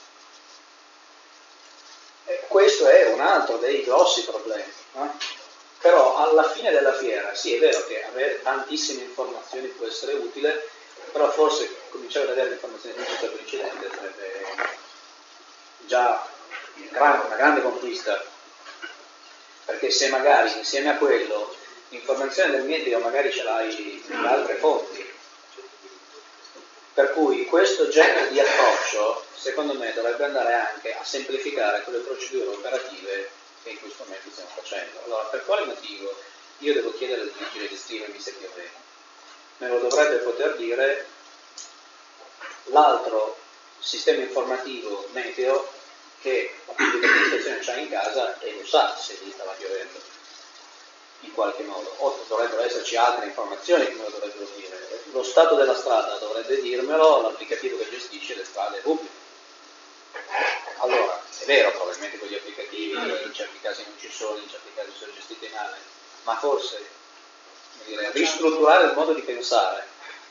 Questo è un altro dei grossi problemi, no? Però alla fine della fiera sì, è vero che avere tantissime informazioni può essere utile, però forse cominciare ad avere le informazioni di tutto l'incidente sarebbe già una grande conquista, perché se magari insieme a quello l'informazione del meteo magari ce l'hai in altre fonti, per cui questo genere di approccio secondo me dovrebbe andare anche a semplificare quelle procedure operative che in questo momento stiamo facendo. Allora, per quale motivo io devo chiedere al vigile di scrivermi se pioveva? Me lo dovrebbe poter dire l'altro sistema informativo meteo che la pubblica amministrazione c'ha in casa e lo sa se lì stava piovendo in qualche modo, o dovrebbero esserci altre informazioni che me lo dovrebbero dire. Lo stato della strada dovrebbe dirmelo l'applicativo che gestisce le strade pubbliche. Allora, è vero, probabilmente quegli applicativi in certi casi non ci sono, in certi casi sono gestiti male, ma forse ristrutturare il modo di pensare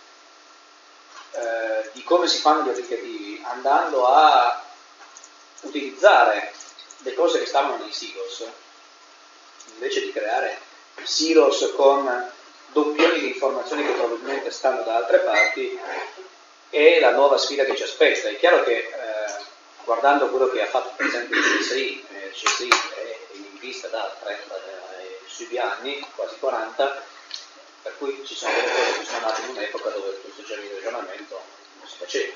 di come si fanno gli applicativi, andando a utilizzare le cose che stavano nei silos, invece di creare silos con doppioni di informazioni che probabilmente stanno da altre parti, è la nuova sfida che ci aspetta. È chiaro che guardando quello che ha fatto per esempio il CSI è in vista da 30 sui più anni, quasi 40, per cui ci sono delle cose che sono nate in un'epoca dove questo genere di ragionamento non si faceva.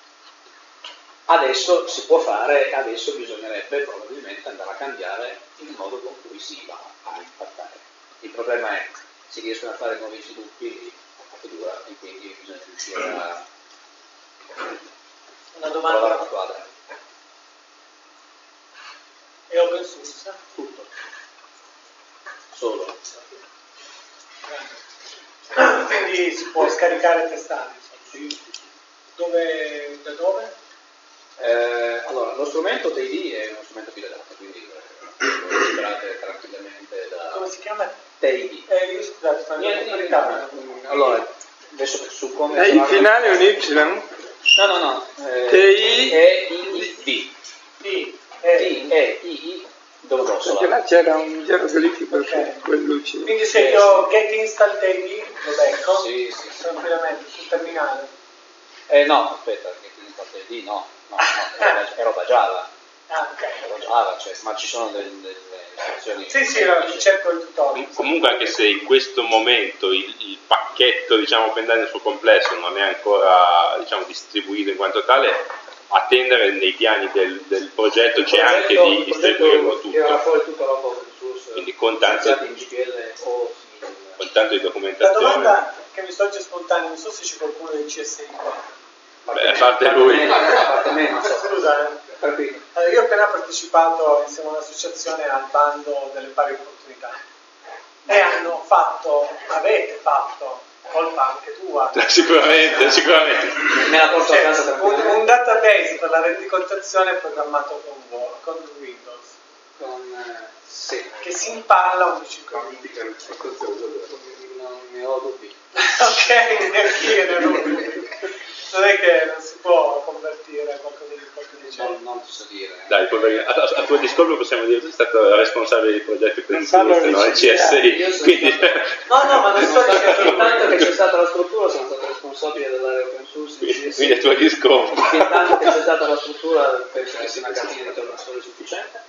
Adesso si può fare, adesso bisognerebbe probabilmente andare a cambiare il modo con cui si va a impattare. Il problema è si riescono a fare nuovi sviluppi a figura e quindi bisogna riuscire a una domanda trovare una quadra. È open source? Tutto. Solo. Quindi si può scaricare e testare. Sì. Da dove? Allora, lo strumento TID è uno strumento biledato, quindi lo registrate tranquillamente da... Come si chiama? TID. Io scusate, fa verità. Allora, adesso su come... Il finale è un Y? No. TI E-I-D. T-E-I. Domodossola. Perché là c'era un geroglifico Ok. che quell'ucciso. Quindi se io get install TID lo becco? Sì. Tranquillamente, sul terminale. No, aspetta, che ti install TID, no, è roba Java. Ah, ok. È roba Java, cioè, ma ci sono delle istruzioni... Sì, mi cerco il tutorial. Comunque, anche se in questo momento il pacchetto, diciamo, OpenDAI nel suo complesso non è ancora, diciamo, distribuito in quanto tale, attendere nei piani del progetto c'è anche di distribuirlo tutto. Era fuori tutta roba open source, Quindi con tanto in GPL o simile. Con tanto di La documentazione. domanda che mi sorge spontanea, non so se c'è qualcuno del CSI qua. Beh, a parte lui. Scusa, Tranquillo. Allora, io ho appena partecipato insieme a un'associazione al bando delle pari opportunità e avete fatto, colpa anche tua, Sicuramente. Me la porto a casa tranquillamente. un database per la rendicontazione programmato con Windows, Sì, che si impalla ogni 5 minuti. non ne ho dubbi. Ok, neanch'io ne ho dubbi. Non è che non si può convertire qualcosa di genere. Non ti so dire. Dai, poverino, a tuo discolpo possiamo dire che sei stato responsabile dei progetti per Non farlo il CSI. Quindi... No, ma non sto Fin tanto che c'è stata la struttura sono stato responsabile dell'area open source. Quindi a tuo discolpo. Fin tanto che c'è stata la struttura penso che sia una cartina di tornasole sufficiente.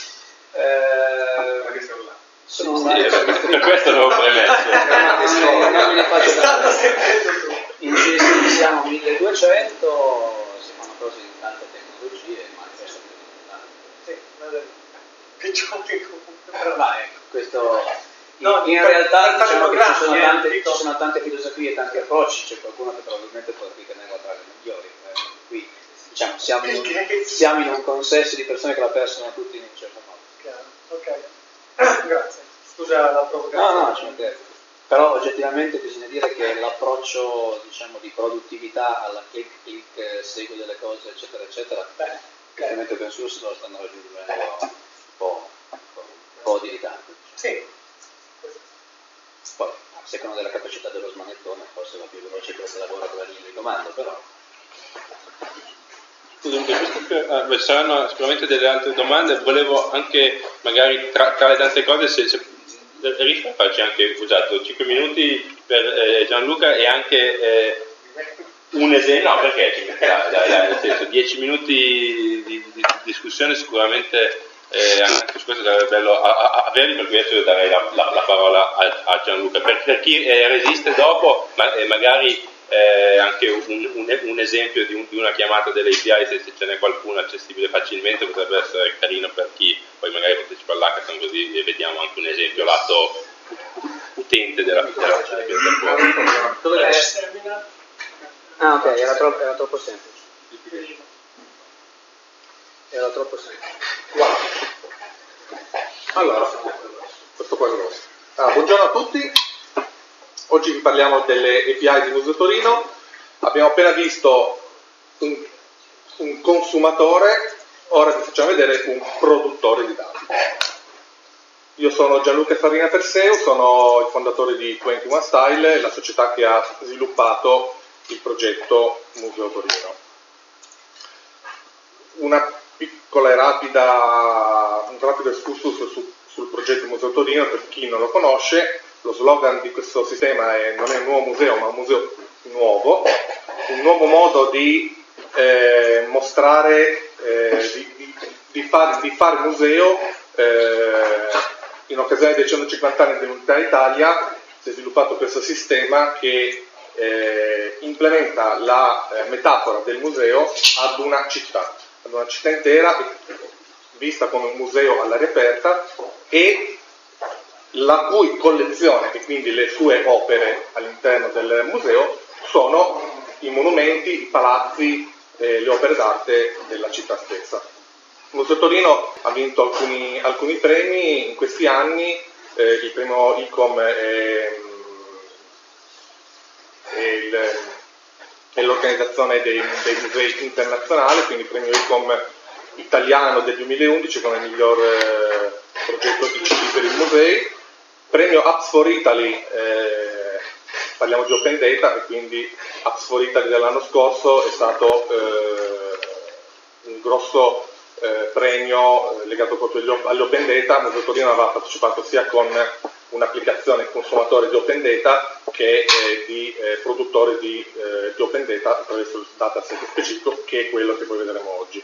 Sono Per questo l'avevo premesso. non me ne faccio Tanto dare. sentendo tu. In CSI siamo 1200, si fanno cose di tante tecnologie, ma questo è più importante. Sì, vabbè. Che giochi comunque. Però Ma ecco, questo No, in per realtà fare diciamo che programmi, ci sono tante filosofie e tanti approcci, c'è qualcuno che probabilmente può ritenere tra le migliori. Qui diciamo, siamo in un consesso di persone che la pensano tutti in un certo modo. Chiaro, ok. Grazie. Scusa la provocazione. No, ci mancherebbe. Però oggettivamente bisogna dire che l'approccio diciamo di produttività alla click, segui delle cose eccetera eccetera, ovviamente open source lo stanno raggiungendo un po' di ritardo. Sì. Poi a seconda della capacità dello smanettone forse va più veloce che se lavora con la linea di comando, però Dunque, visto che saranno sicuramente delle altre domande, volevo anche magari tra le tante cose se riesci a farci anche, usato 5 minuti per Gianluca e anche un esempio, no perché ci metterà, dai, nel senso 10 minuti di discussione sicuramente anche su questo sarebbe bello averli, per cui adesso darei la parola a Gianluca per chi resiste dopo, magari anche un esempio di una chiamata delle API, se ce n'è qualcuno accessibile facilmente, potrebbe essere carino per chi poi magari partecipa all'hackathon, così vediamo anche un esempio lato utente della piattaforma. dove è? Ah ok, era troppo semplice. Era troppo semplice. Wow. Allora, questo qua è grosso. Buongiorno a tutti. Oggi vi parliamo delle API di Museo Torino. Abbiamo appena visto un consumatore, ora vi facciamo vedere un produttore di dati. Io sono Gianluca Farina Perseu, sono il fondatore di 21 Style, la società che ha sviluppato il progetto Museo Torino. Un rapido excursus sul progetto Museo Torino per chi non lo conosce. Lo slogan di questo sistema non è un nuovo museo, ma un museo nuovo, un nuovo modo di mostrare, di fare museo in occasione dei 150 anni dell'Unità d'Italia. Si è sviluppato questo sistema che implementa la metafora del museo ad una città intera, vista come un museo all'aria aperta, e la cui collezione e quindi le sue opere all'interno del museo sono i monumenti, i palazzi, le opere d'arte della città stessa. Il Museo Torino ha vinto alcuni premi in questi anni, il primo ICOM è è l'organizzazione dei musei internazionali, quindi il premio ICOM italiano del 2011 come miglior progetto ICT per i musei, premio Apps for Italy, parliamo di Open Data, e quindi Apps for Italy dell'anno scorso è stato un grosso premio legato proprio agli Open Data. Museo Torino aveva partecipato sia con un'applicazione consumatore di Open Data che di produttore di Open Data attraverso il dataset specifico, che è quello che poi vedremo oggi.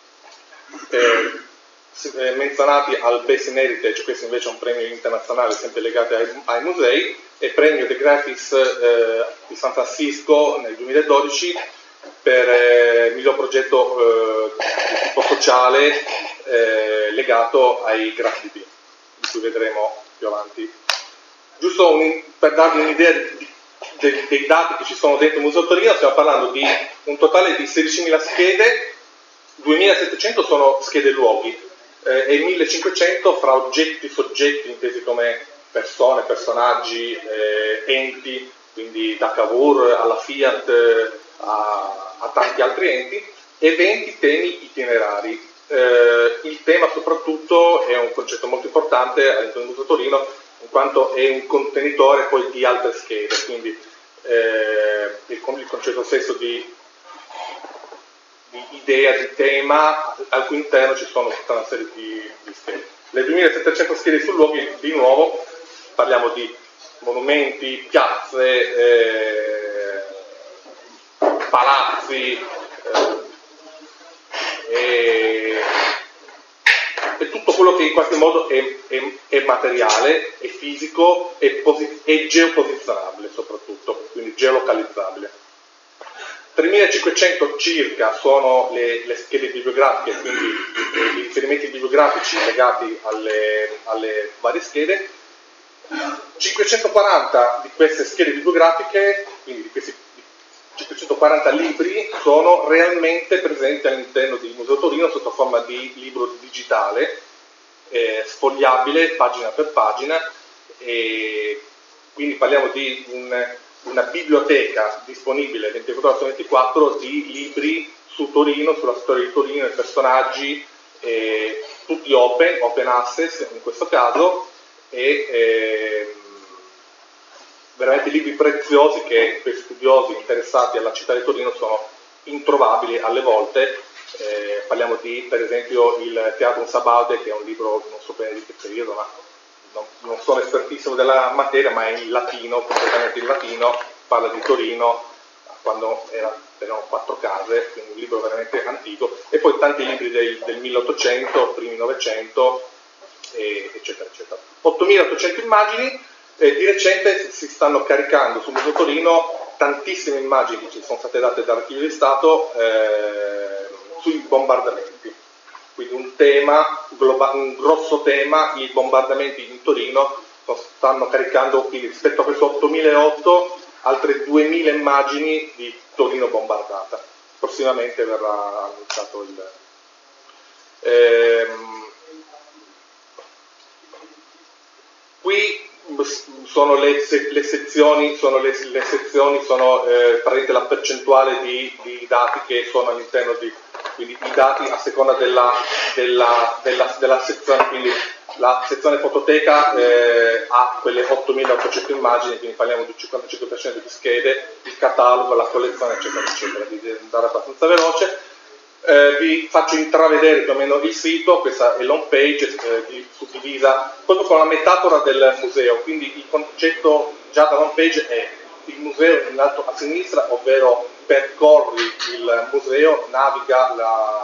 Menzionati al Best in Heritage, questo invece è un premio internazionale sempre legato ai musei, e premio The Graphics di San Francisco nel 2012 per miglior progetto di tipo sociale legato ai GraphDB, di cui vedremo più avanti. Giusto per darvi un'idea dei dati che ci sono dentro il Museo Torino, stiamo parlando di un totale di 16.000 schede, 2.700 sono schede luoghi e 1.500 fra oggetti, soggetti intesi come persone, personaggi, enti, quindi da Cavour alla Fiat a tanti altri enti, e 20 temi itinerari. Il tema soprattutto è un concetto molto importante all'interno del Museo Torino, in quanto è un contenitore poi di altre schede, quindi il concetto stesso di idea, di tema, al cui interno ci sono tutta una serie di schede. Le 2700 schede su luoghi, di nuovo, parliamo di monumenti, piazze, palazzi, e tutto quello che in qualche modo è materiale, è fisico e geoposizionabile soprattutto, quindi geolocalizzabile. 3.500 circa sono le schede bibliografiche, quindi gli riferimenti bibliografici legati alle varie schede. 540 di queste schede bibliografiche, quindi di questi 540 libri, sono realmente presenti all'interno del Museo Torino sotto forma di libro digitale, sfogliabile pagina per pagina, e quindi parliamo di una biblioteca disponibile 24 ore su 24 di libri su Torino, sulla storia di Torino, i personaggi, tutti open access in questo caso, e veramente libri preziosi che per studiosi interessati alla città di Torino sono introvabili alle volte. Parliamo di, per esempio, il Teatrum Sabaude, che è un libro, non so bene di che periodo, ma non sono espertissimo della materia, ma è in latino, completamente in latino, parla di Torino quando erano 4 case, quindi un libro veramente antico, e poi tanti libri del 1800, primi 900, eccetera, eccetera. 8.800 immagini. Di recente si stanno caricando sul Museo Torino tantissime immagini che ci sono state date dall'Archivio di Stato sui bombardamenti. Quindi un grosso tema, i bombardamenti in Torino stanno caricando, quindi rispetto a questo 8.008, altre 2.000 immagini di Torino bombardata. Prossimamente verrà annunciato qui sono le sezioni, sono praticamente la percentuale di dati che sono all'interno quindi i dati a seconda della sezione, quindi la sezione fototeca ha quelle 8.800 immagini, quindi parliamo di 55% di schede, il catalogo, la collezione, eccetera, eccetera, di andare abbastanza veloce. Vi faccio intravedere più o meno il sito, questa è l'home page suddivisa proprio con la metafora del museo, quindi il concetto già dall'home page è il museo in alto a sinistra, ovvero percorri il museo, naviga,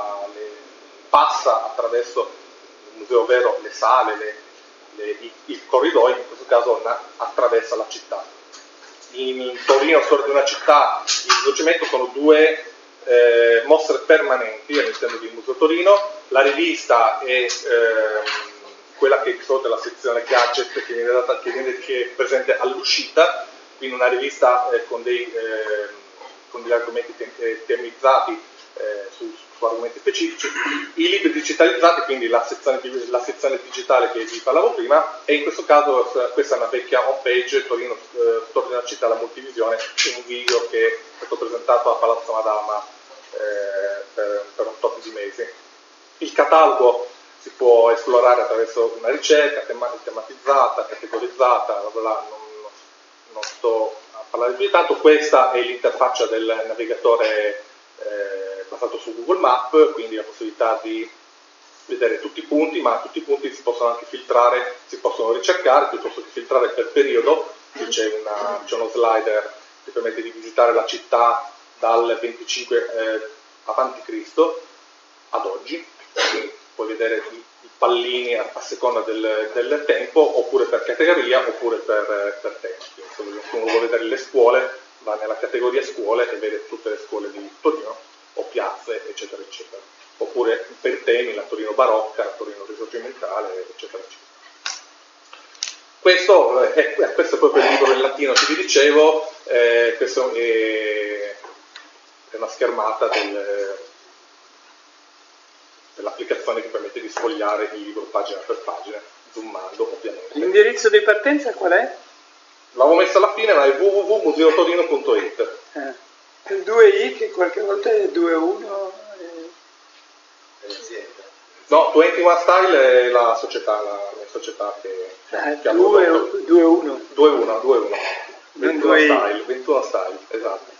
passa attraverso il museo, ovvero le sale, il corridoio, in questo caso attraversa la città. In Torino, storia di una città, il risorgimento sono 2 mostre permanenti all'interno del Museo Torino. La rivista è quella che di solito è la sezione gadget che è presente all'uscita, quindi una rivista con degli argomenti temizzati su argomenti specifici, i libri digitalizzati, quindi la sezione digitale che vi parlavo prima, e in questo caso questa è una vecchia home page, Torino città, la multivisione, un video che è stato presentato a Palazzo Madama per un tot di mesi. Il catalogo si può esplorare attraverso una ricerca tematizzata, categorizzata, non sto a parlare più di tanto. Questa è l'interfaccia del navigatore basato su Google Maps, quindi la possibilità di vedere tutti i punti, ma tutti i punti si possono anche filtrare, si possono ricercare, piuttosto che filtrare per periodo. C'è uno slider che permette di visitare la città dal 25 avanti Cristo ad oggi, quindi puoi vedere i pallini a seconda del tempo, oppure per categoria, oppure per tema. Quindi se uno vuole vedere le scuole, va nella categoria scuole e vede tutte le scuole di Torino, o piazze, eccetera, eccetera. Oppure per temi, la Torino barocca, la Torino risorgimentale, eccetera, eccetera. Questo è proprio il libro in latino che vi dicevo, questo è una schermata dell'applicazione che permette di sfogliare il libro pagina per pagina, zoomando ovviamente. L'indirizzo di partenza qual è? L'avevo messo alla fine, ma è www.museotorino.it. Il 2i che qualche volta è 2-1. No, 21 Style è la mia società che ha 2-1. 2-1. 21 Style, esatto.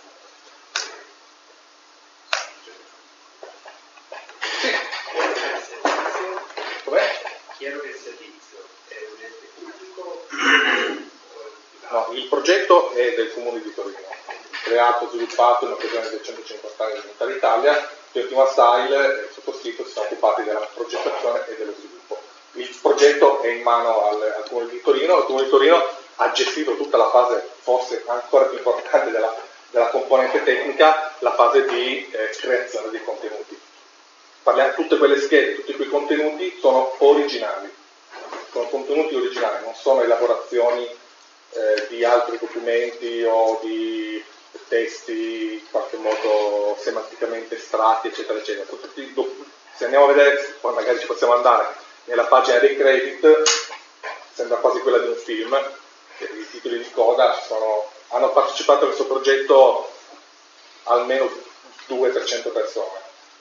Chiedo che il servizio è un ente pubblico? No, il progetto è del Comune di Torino, creato, sviluppato in occasione del 150 anni dell'Unità d'Italia. 21 Style e il sottoscritto si sono occupati della progettazione e dello sviluppo. Il progetto è in mano al Comune di Torino, il Comune di Torino ha gestito tutta la fase, forse ancora più importante della componente tecnica, la fase di creazione dei contenuti. Parliamo, tutte quelle schede, tutti quei contenuti sono originali, sono contenuti originali, non sono elaborazioni di altri documenti o di testi in qualche modo semanticamente estratti, eccetera, eccetera. Se andiamo a vedere, poi magari ci possiamo andare nella pagina dei credit, sembra quasi quella di un film, i titoli di coda, hanno partecipato a questo progetto almeno 200-300 persone.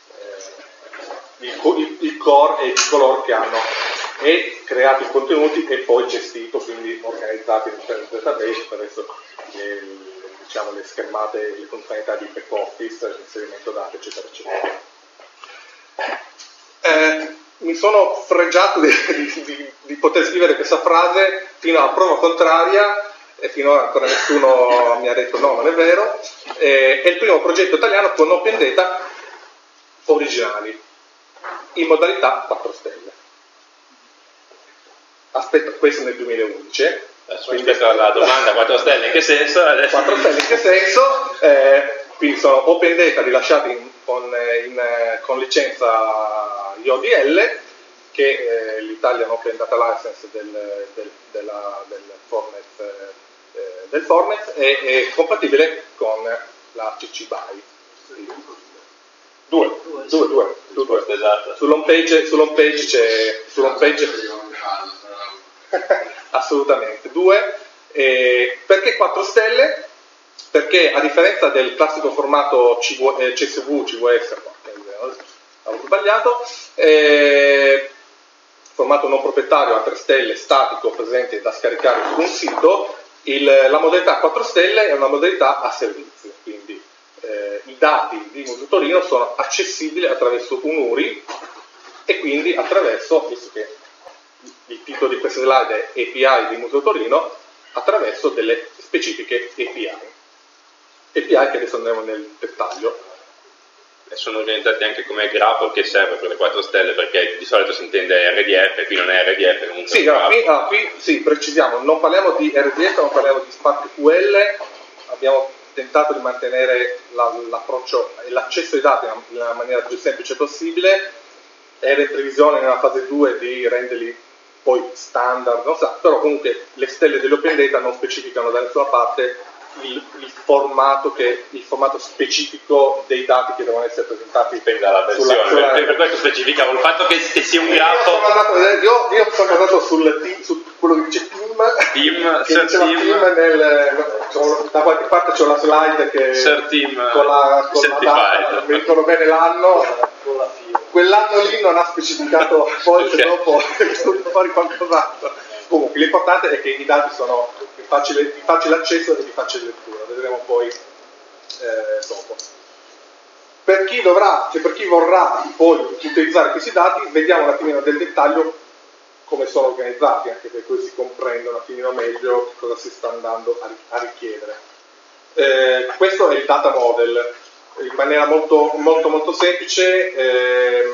Il core e il color che hanno e creato i contenuti e poi gestito, quindi organizzati all'interno del database attraverso le schermate, le funzionalità di back office, l'inserimento dati, eccetera, eccetera. Mi sono fregiato di poter scrivere questa frase fino alla prova contraria e finora ancora nessuno mi ha detto no, non è vero. È il primo progetto italiano con Open Data originali in modalità 4 stelle. Aspetta, questo nel 2011. Quindi la domanda 4 stelle in che senso? 4 stelle in che senso? Quindi sono Open Data rilasciati con licenza IODL, che è l'Italian Open Data License del Fornet, è compatibile con la CC BY. Due. Esatto. Sull'home page c'è assolutamente 2. Perché 4 stelle? Perché a differenza del classico formato CSV, CVS, avevo sbagliato, formato non proprietario a 3 stelle, statico, presente da scaricare su un sito, la modalità 4 stelle è una modalità a servizio, quindi i dati di Museo Torino sono accessibili attraverso un URI e quindi attraverso, visto che il titolo di questa slide è API di Museo Torino, attraverso delle specifiche API che adesso andremo nel dettaglio. E sono organizzati anche come graph che serve per le 4 stelle, perché di solito si intende RDF, qui non è RDF, comunque. Sì, qui sì, precisiamo, non parliamo di RDF, non parliamo di SparkQL, abbiamo tentato di mantenere l'approccio e l'accesso ai dati nella maniera più semplice possibile. Era in previsione nella fase 2 di renderli poi standard, non so, però comunque le stelle dell'Open Data non specificano da nessuna parte il formato specifico dei dati che devono essere presentati. Dipende dalla versione, per questo specificavo il fatto che sia un grafo. Io sono andato su quello che dice Team, che diceva Team da qualche parte c'è una slide che con la data, non mi ricordo bene l'anno, quell'anno lì non ha specificato, poi se dopo è venuto fuori qualcos'altro. Comunque l'importante è che i dati sono di facile accesso e di facile lettura, vedremo poi dopo. Per chi vorrà poi utilizzare questi dati, vediamo un attimino nel dettaglio come sono organizzati, anche per cui si comprende un attimino meglio cosa si sta andando a richiedere. Questo è il data model, in maniera molto, molto, molto semplice.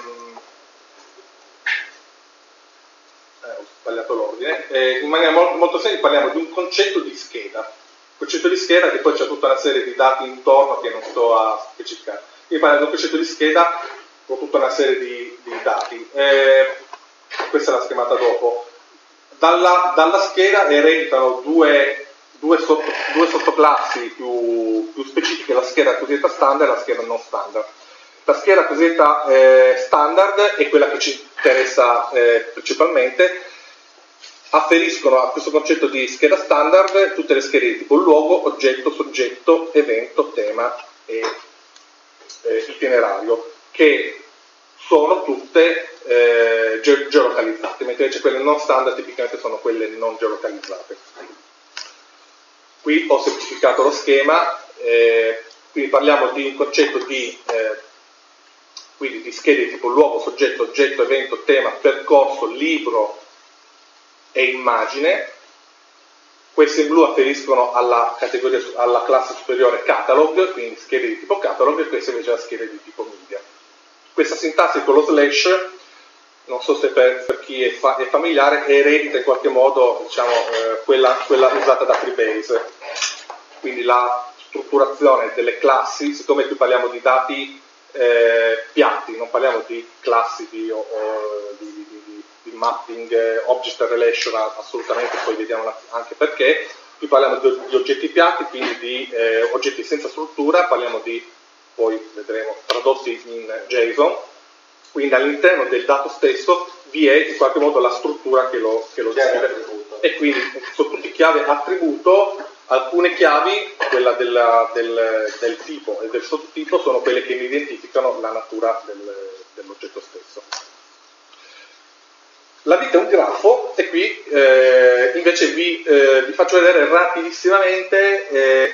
Ho sbagliato l'ordine. In maniera molto semplice parliamo di un concetto di scheda. Un concetto di scheda che poi c'è tutta una serie di dati intorno che non sto a specificare. Quindi parliamo di un concetto di scheda con tutta una serie di dati. Questa è la schemata dopo. Dalla scheda ereditano due sottoclassi più specifiche, la scheda cosiddetta standard e la scheda non standard. La scheda cosiddetta standard è quella che ci interessa principalmente. Afferiscono a questo concetto di scheda standard tutte le schede di tipo luogo, oggetto, soggetto, evento, tema e itinerario, che sono tutte geolocalizzate, mentre invece quelle non standard tipicamente sono quelle non geolocalizzate. Qui ho semplificato lo schema, quindi parliamo di un concetto quindi di schede di tipo luogo, soggetto, oggetto, evento, tema, percorso, libro e immagine. Queste in blu afferiscono alla classe superiore catalog, quindi schede di tipo catalog, e questa invece è la scheda di tipo media. Questa sintassi con lo slash, non so se per chi è familiare, eredita in qualche modo, diciamo, quella usata da Freebase. Quindi la strutturazione delle classi, siccome qui parliamo di dati piatti, non parliamo di classi di mapping, object relational, assolutamente, poi vediamo anche perché. Qui parliamo di oggetti piatti, quindi di oggetti senza struttura, parliamo di, poi vedremo, tradotti in JSON, quindi all'interno del dato stesso vi è in qualche modo la struttura che lo descrive, e quindi sono tutti chiave attributo. Alcune chiavi, quella del tipo e del sottotipo, sono quelle che identificano la natura dell'oggetto stesso. La vita è un grafo, e qui invece vi faccio vedere rapidissimamente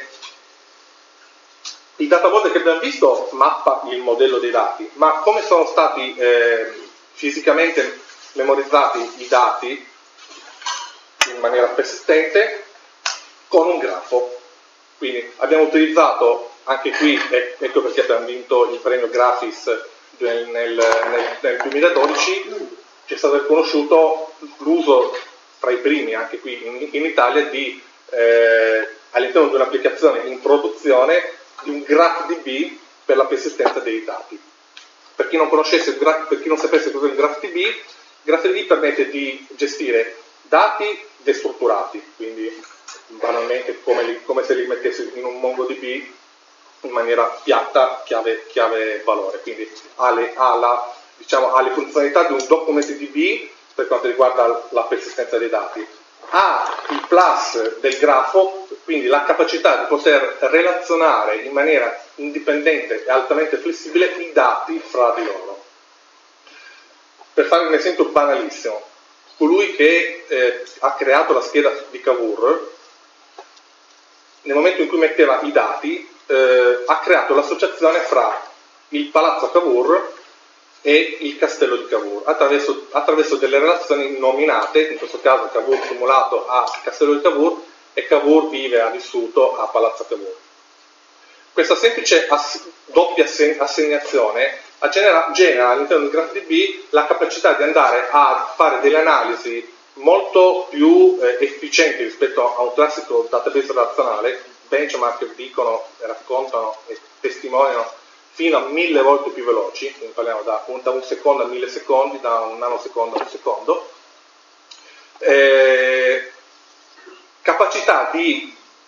il data model che abbiamo visto mappa il modello dei dati, ma come sono stati fisicamente memorizzati i dati in maniera persistente con un grafo. Quindi abbiamo utilizzato anche qui, ecco perché abbiamo vinto il premio Graphis nel 2012, ci è stato riconosciuto l'uso tra i primi anche qui in Italia di all'interno di un'applicazione in produzione di un GraphDB per la persistenza dei dati. Per chi non conoscesse, per chi non sapesse cos'è un GraphDB permette di gestire dati destrutturati, quindi banalmente come se li mettessi in un MongoDB in maniera piatta, chiave valore, quindi ha le funzionalità di un DocumentDB per quanto riguarda la persistenza dei dati, ha il plus del grafo, quindi la capacità di poter relazionare in maniera indipendente e altamente flessibile i dati fra di loro. Per fare un esempio banalissimo, colui che ha creato la scheda di Cavour, nel momento in cui metteva i dati, ha creato l'associazione fra il palazzo Cavour e il castello di Cavour attraverso delle relazioni nominate, in questo caso Cavour simulato a castello di Cavour e Cavour ha vissuto a palazzo Cavour. Questa semplice doppia assegnazione genera all'interno del GraphDB la capacità di andare a fare delle analisi molto più efficienti rispetto a un classico database relazionale. Benchmark dicono, raccontano e testimoniano fino a 1000 volte più veloci, quindi parliamo da un secondo a 1000 secondi, da un nanosecondo a un secondo. Capacità di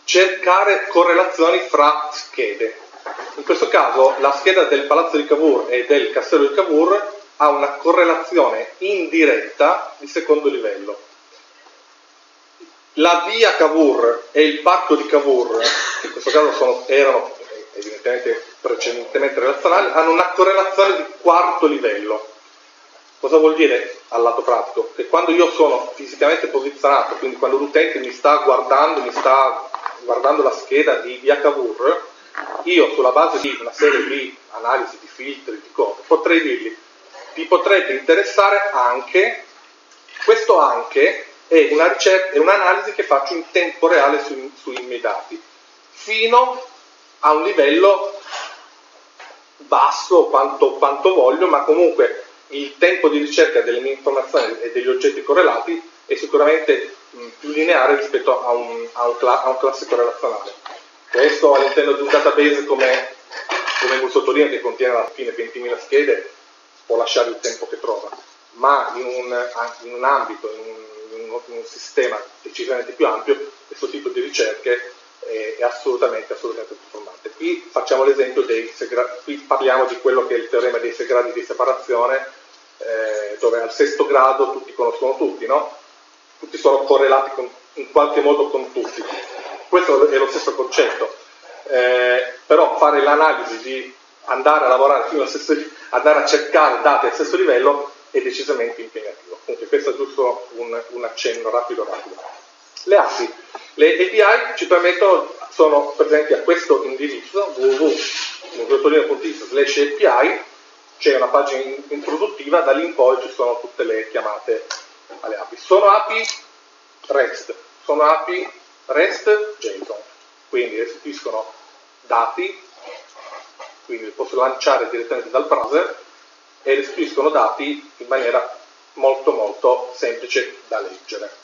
cercare correlazioni fra schede. In questo caso la scheda del Palazzo di Cavour e del Castello di Cavour ha una correlazione indiretta di secondo livello. La via Cavour e il parco di Cavour, in questo caso erano evidentemente precedentemente relazionali, hanno una correlazione di quarto livello. Cosa vuol dire al lato pratico? Che quando io sono fisicamente posizionato, quindi quando l'utente mi sta guardando la scheda di via Cavour, io sulla base di una serie di analisi, di filtri, di cose, potrei dirgli, ti potrebbe interessare anche, questo anche è una ricerca, è un'analisi che faccio in tempo reale sui miei dati, fino a un livello basso quanto voglio, ma comunque il tempo di ricerca delle mie informazioni e degli oggetti correlati è sicuramente più lineare rispetto a un classico relazionale. Questo all'interno di un database come un sottolineo che contiene alla fine 20.000 schede può lasciare il tempo che trova, ma in un ambito, in un sistema decisamente più ampio, questo tipo di ricerche è assolutamente performante. Qui facciamo l'esempio qui parliamo di quello che è il teorema dei 6 gradi di separazione, dove al 6° grado tutti conoscono tutti, no? Tutti sono correlati in qualche modo con tutti. Questo è lo stesso concetto, però fare l'analisi di andare a lavorare fino andare a cercare dati al stesso livello è decisamente impegnativo. Comunque questo è giusto un accenno rapido. Le API. Le API ci permettono, sono presenti a questo indirizzo www.it/API, c'è una pagina introduttiva, da lì in poi ci sono tutte le chiamate alle API. Sono API REST, sono API REST JSON, quindi restituiscono dati, quindi li posso lanciare direttamente dal browser e restituiscono dati in maniera molto molto semplice da leggere.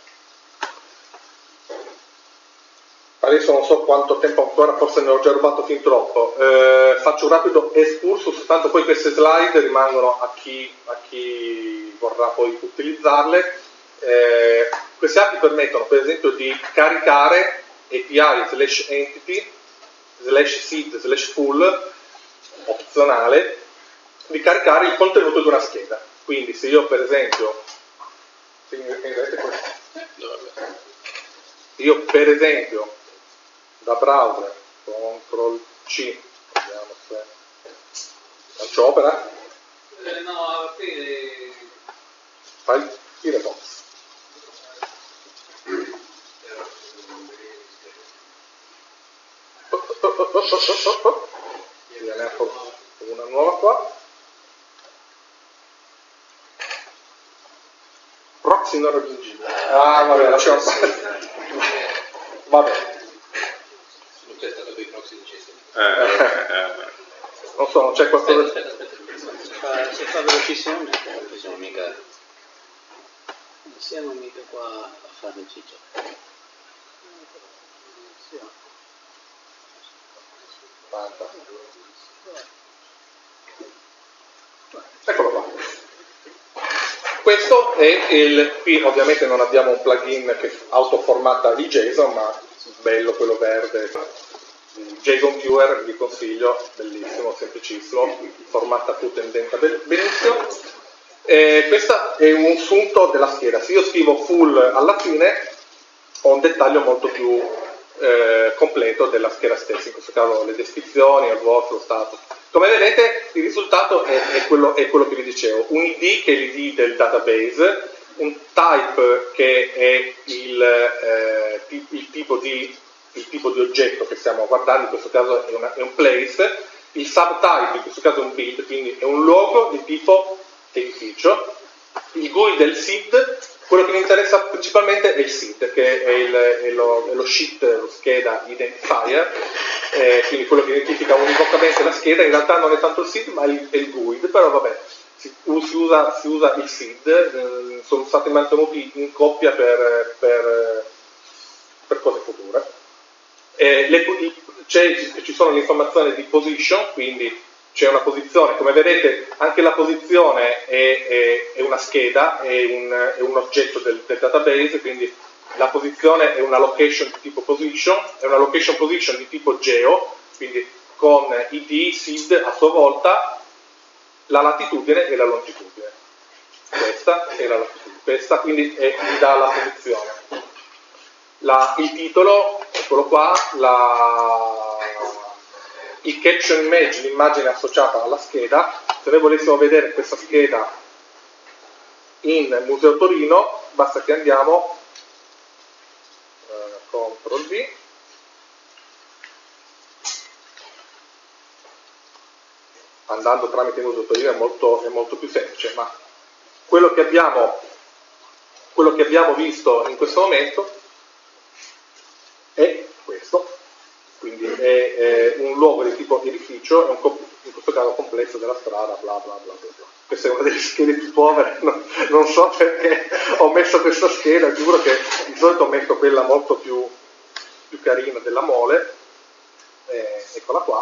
Adesso non so quanto tempo ancora, forse ne ho già rubato fin troppo. Faccio un rapido excursus, tanto poi queste slide rimangono a chi vorrà poi utilizzarle. Queste API permettono per esempio di caricare API/entity/seed/full opzionale, di caricare il contenuto di una scheda. Quindi se io per esempio da browser CTRL C, vediamo se faccio opera, file Firefox, ne ho una nuova qua, proxy non raggiungibile, vabbè, lasciamo stare. Vabbè, c'è stato qui proxy di CSM. non so, non c'è qualcosa. Aspetta. Se fa velocissimo, non siamo mica qua a fare il ciccio. Eccolo qua. Questo è qui ovviamente non abbiamo un plugin che autoformatta il JSON, ma bello quello verde. JSON Viewer vi consiglio, bellissimo, semplicissimo, formatta tutto, indenta benissimo. Questo è un sunto della scheda. Se io scrivo full alla fine ho un dettaglio molto più completo della scheda stessa, in questo caso le descrizioni, il voto, lo status. Come vedete il risultato è quello che vi dicevo, un ID che è l'ID del database, un type che è il tipo di oggetto che stiamo guardando, in questo caso è un place, il subtype in questo caso è un build, quindi è un logo di tipo edificio, il GUI del SID, quello che mi interessa principalmente è il SID, che è lo sheet, lo scheda identifier, quindi quello che identifica univocamente la scheda. In realtà non è tanto il SID ma è il GUID, però vabbè, si usa il SID, sono stati mantenuti in coppia per cose future. Ci sono le informazioni di position, quindi c'è una posizione, come vedete anche la posizione è una scheda, è un oggetto del database, quindi la posizione è una location di tipo position, è una location position di tipo geo, quindi con id, sid a sua volta, la latitudine e la longitudine. Questa è la latitudine, questa quindi mi dà la posizione. Il titolo, eccolo qua, il caption image, l'immagine associata alla scheda. Se noi volessimo vedere questa scheda in Museo Torino, basta che andiamo CTRL V, andando tramite Museo Torino è molto più semplice, ma quello che abbiamo visto in questo momento è questo, quindi è un luogo di tipo edificio, è in questo caso complesso della strada, bla bla bla bla bla. Questa è una delle schede più povere, non so perché ho messo questa scheda, giuro che di solito metto quella molto più carina della mole, eccola qua.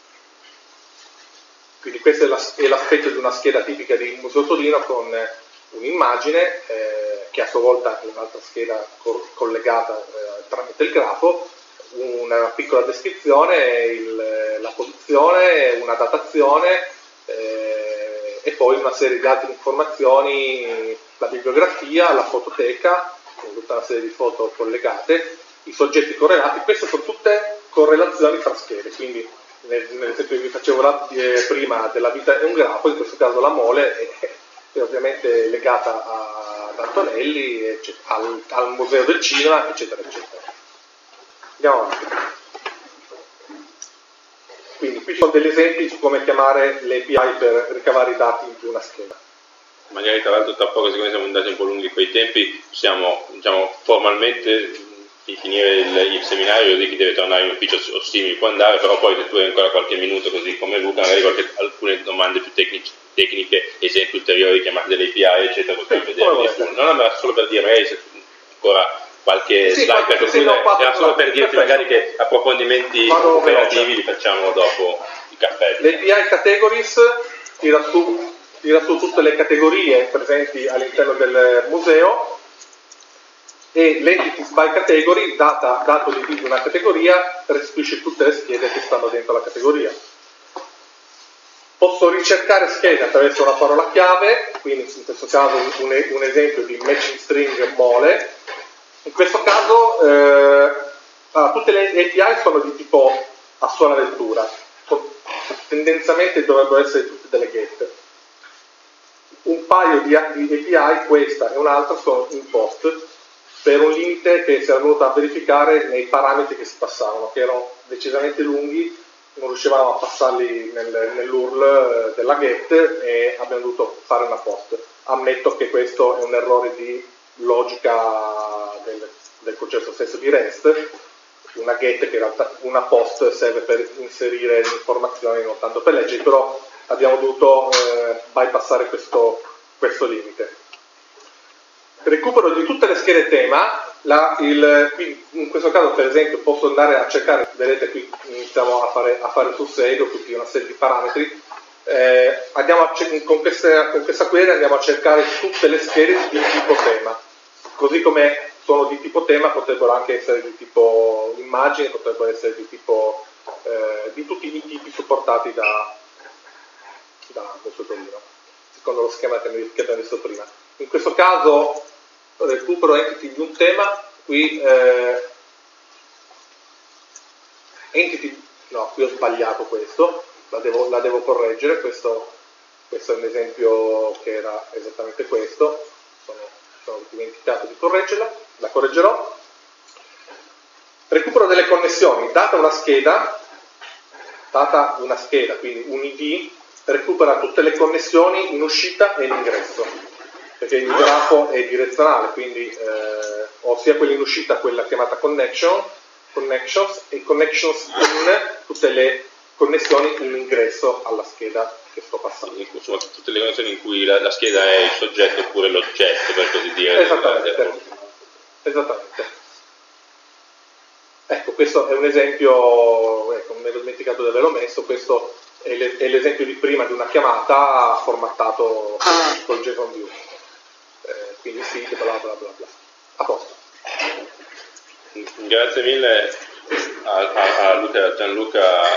Quindi questo è l'aspetto di una scheda tipica di Museo Torino con un'immagine che a sua volta è un'altra scheda collegata tramite il grafo, una piccola descrizione, la posizione, una datazione e poi una serie di altre informazioni, la bibliografia, la fototeca, con tutta una serie di foto collegate, i soggetti correlati. Queste sono tutte correlazioni tra schede, quindi nell'esempio che vi facevo prima della vita è un grafo, in questo caso la mole è ovviamente legata ad Antonelli, al Museo del Cinema, eccetera eccetera. Andiamo avanti. Quindi qui ci sono degli esempi su come chiamare le API per ricavare i dati in più una scheda. Magari tra l'altro tra poco, siccome siamo andati un po' lunghi quei tempi, possiamo formalmente finire il seminario, così chi deve tornare in ufficio o simili può andare, però poi se tu hai ancora qualche minuto così come Luca, magari alcune domande più tecniche, esempi ulteriori, chiamate delle API, eccetera, possiamo vedere. Non era solo per dire, magari se ancora qualche slide per concludere, era solo per dirti magari che approfondimenti operativi li facciamo dopo il caffè. Le API categories tira su tutte le categorie presenti all'interno del museo, e l'entities by category, dato l'ID di una categoria, restituisce tutte le schede che stanno dentro la categoria. Posso ricercare schede attraverso una parola chiave, quindi in questo caso un esempio di matching string mole. In questo caso tutte le API sono di tipo a sola lettura, tendenzialmente dovrebbero essere tutte delle get. Un paio di API, questa e un'altra, sono in post, per un limite che si era venuto a verificare nei parametri che si passavano, che erano decisamente lunghi, non riuscivamo a passarli nell'URL della get e abbiamo dovuto fare una post. Ammetto che questo è un errore di logica del processo stesso di REST, una get che in realtà una post serve per inserire le informazioni, non tanto per leggere, però abbiamo dovuto bypassare questo limite. Recupero di tutte le schede tema, qui in questo caso per esempio posso andare a cercare, vedete qui iniziamo a fare sul serio tutti una serie di parametri, con questa query andiamo a cercare tutte le schede di tipo tema, così come sono di tipo tema potrebbero anche essere di tipo immagine, potrebbero essere di tipo di tutti i tipi supportati da Museo Torino, secondo lo schema che abbiamo visto prima. In questo caso recupero entity di un tema, qui qui ho sbagliato questo, la devo correggere, questo è un esempio che era esattamente questo, sono dimenticato di correggerla, la correggerò. Recupero delle connessioni, data una scheda, quindi un ID, recupera tutte le connessioni in uscita e in ingresso, perché il grafo è direzionale, quindi ho sia quella in uscita, quella chiamata connections, e connections in tutte le connessioni in ingresso alla scheda che sto passando. Insomma, tutte le connessioni in cui la scheda è il soggetto oppure l'oggetto, per così dire. Esattamente. Ecco, questo è un esempio, ecco, mi ero dimenticato di averlo messo, questo è l'esempio di prima di una chiamata formattato col JSON view. Quindi sì, bla bla bla bla. A posto. Grazie mille a Gianluca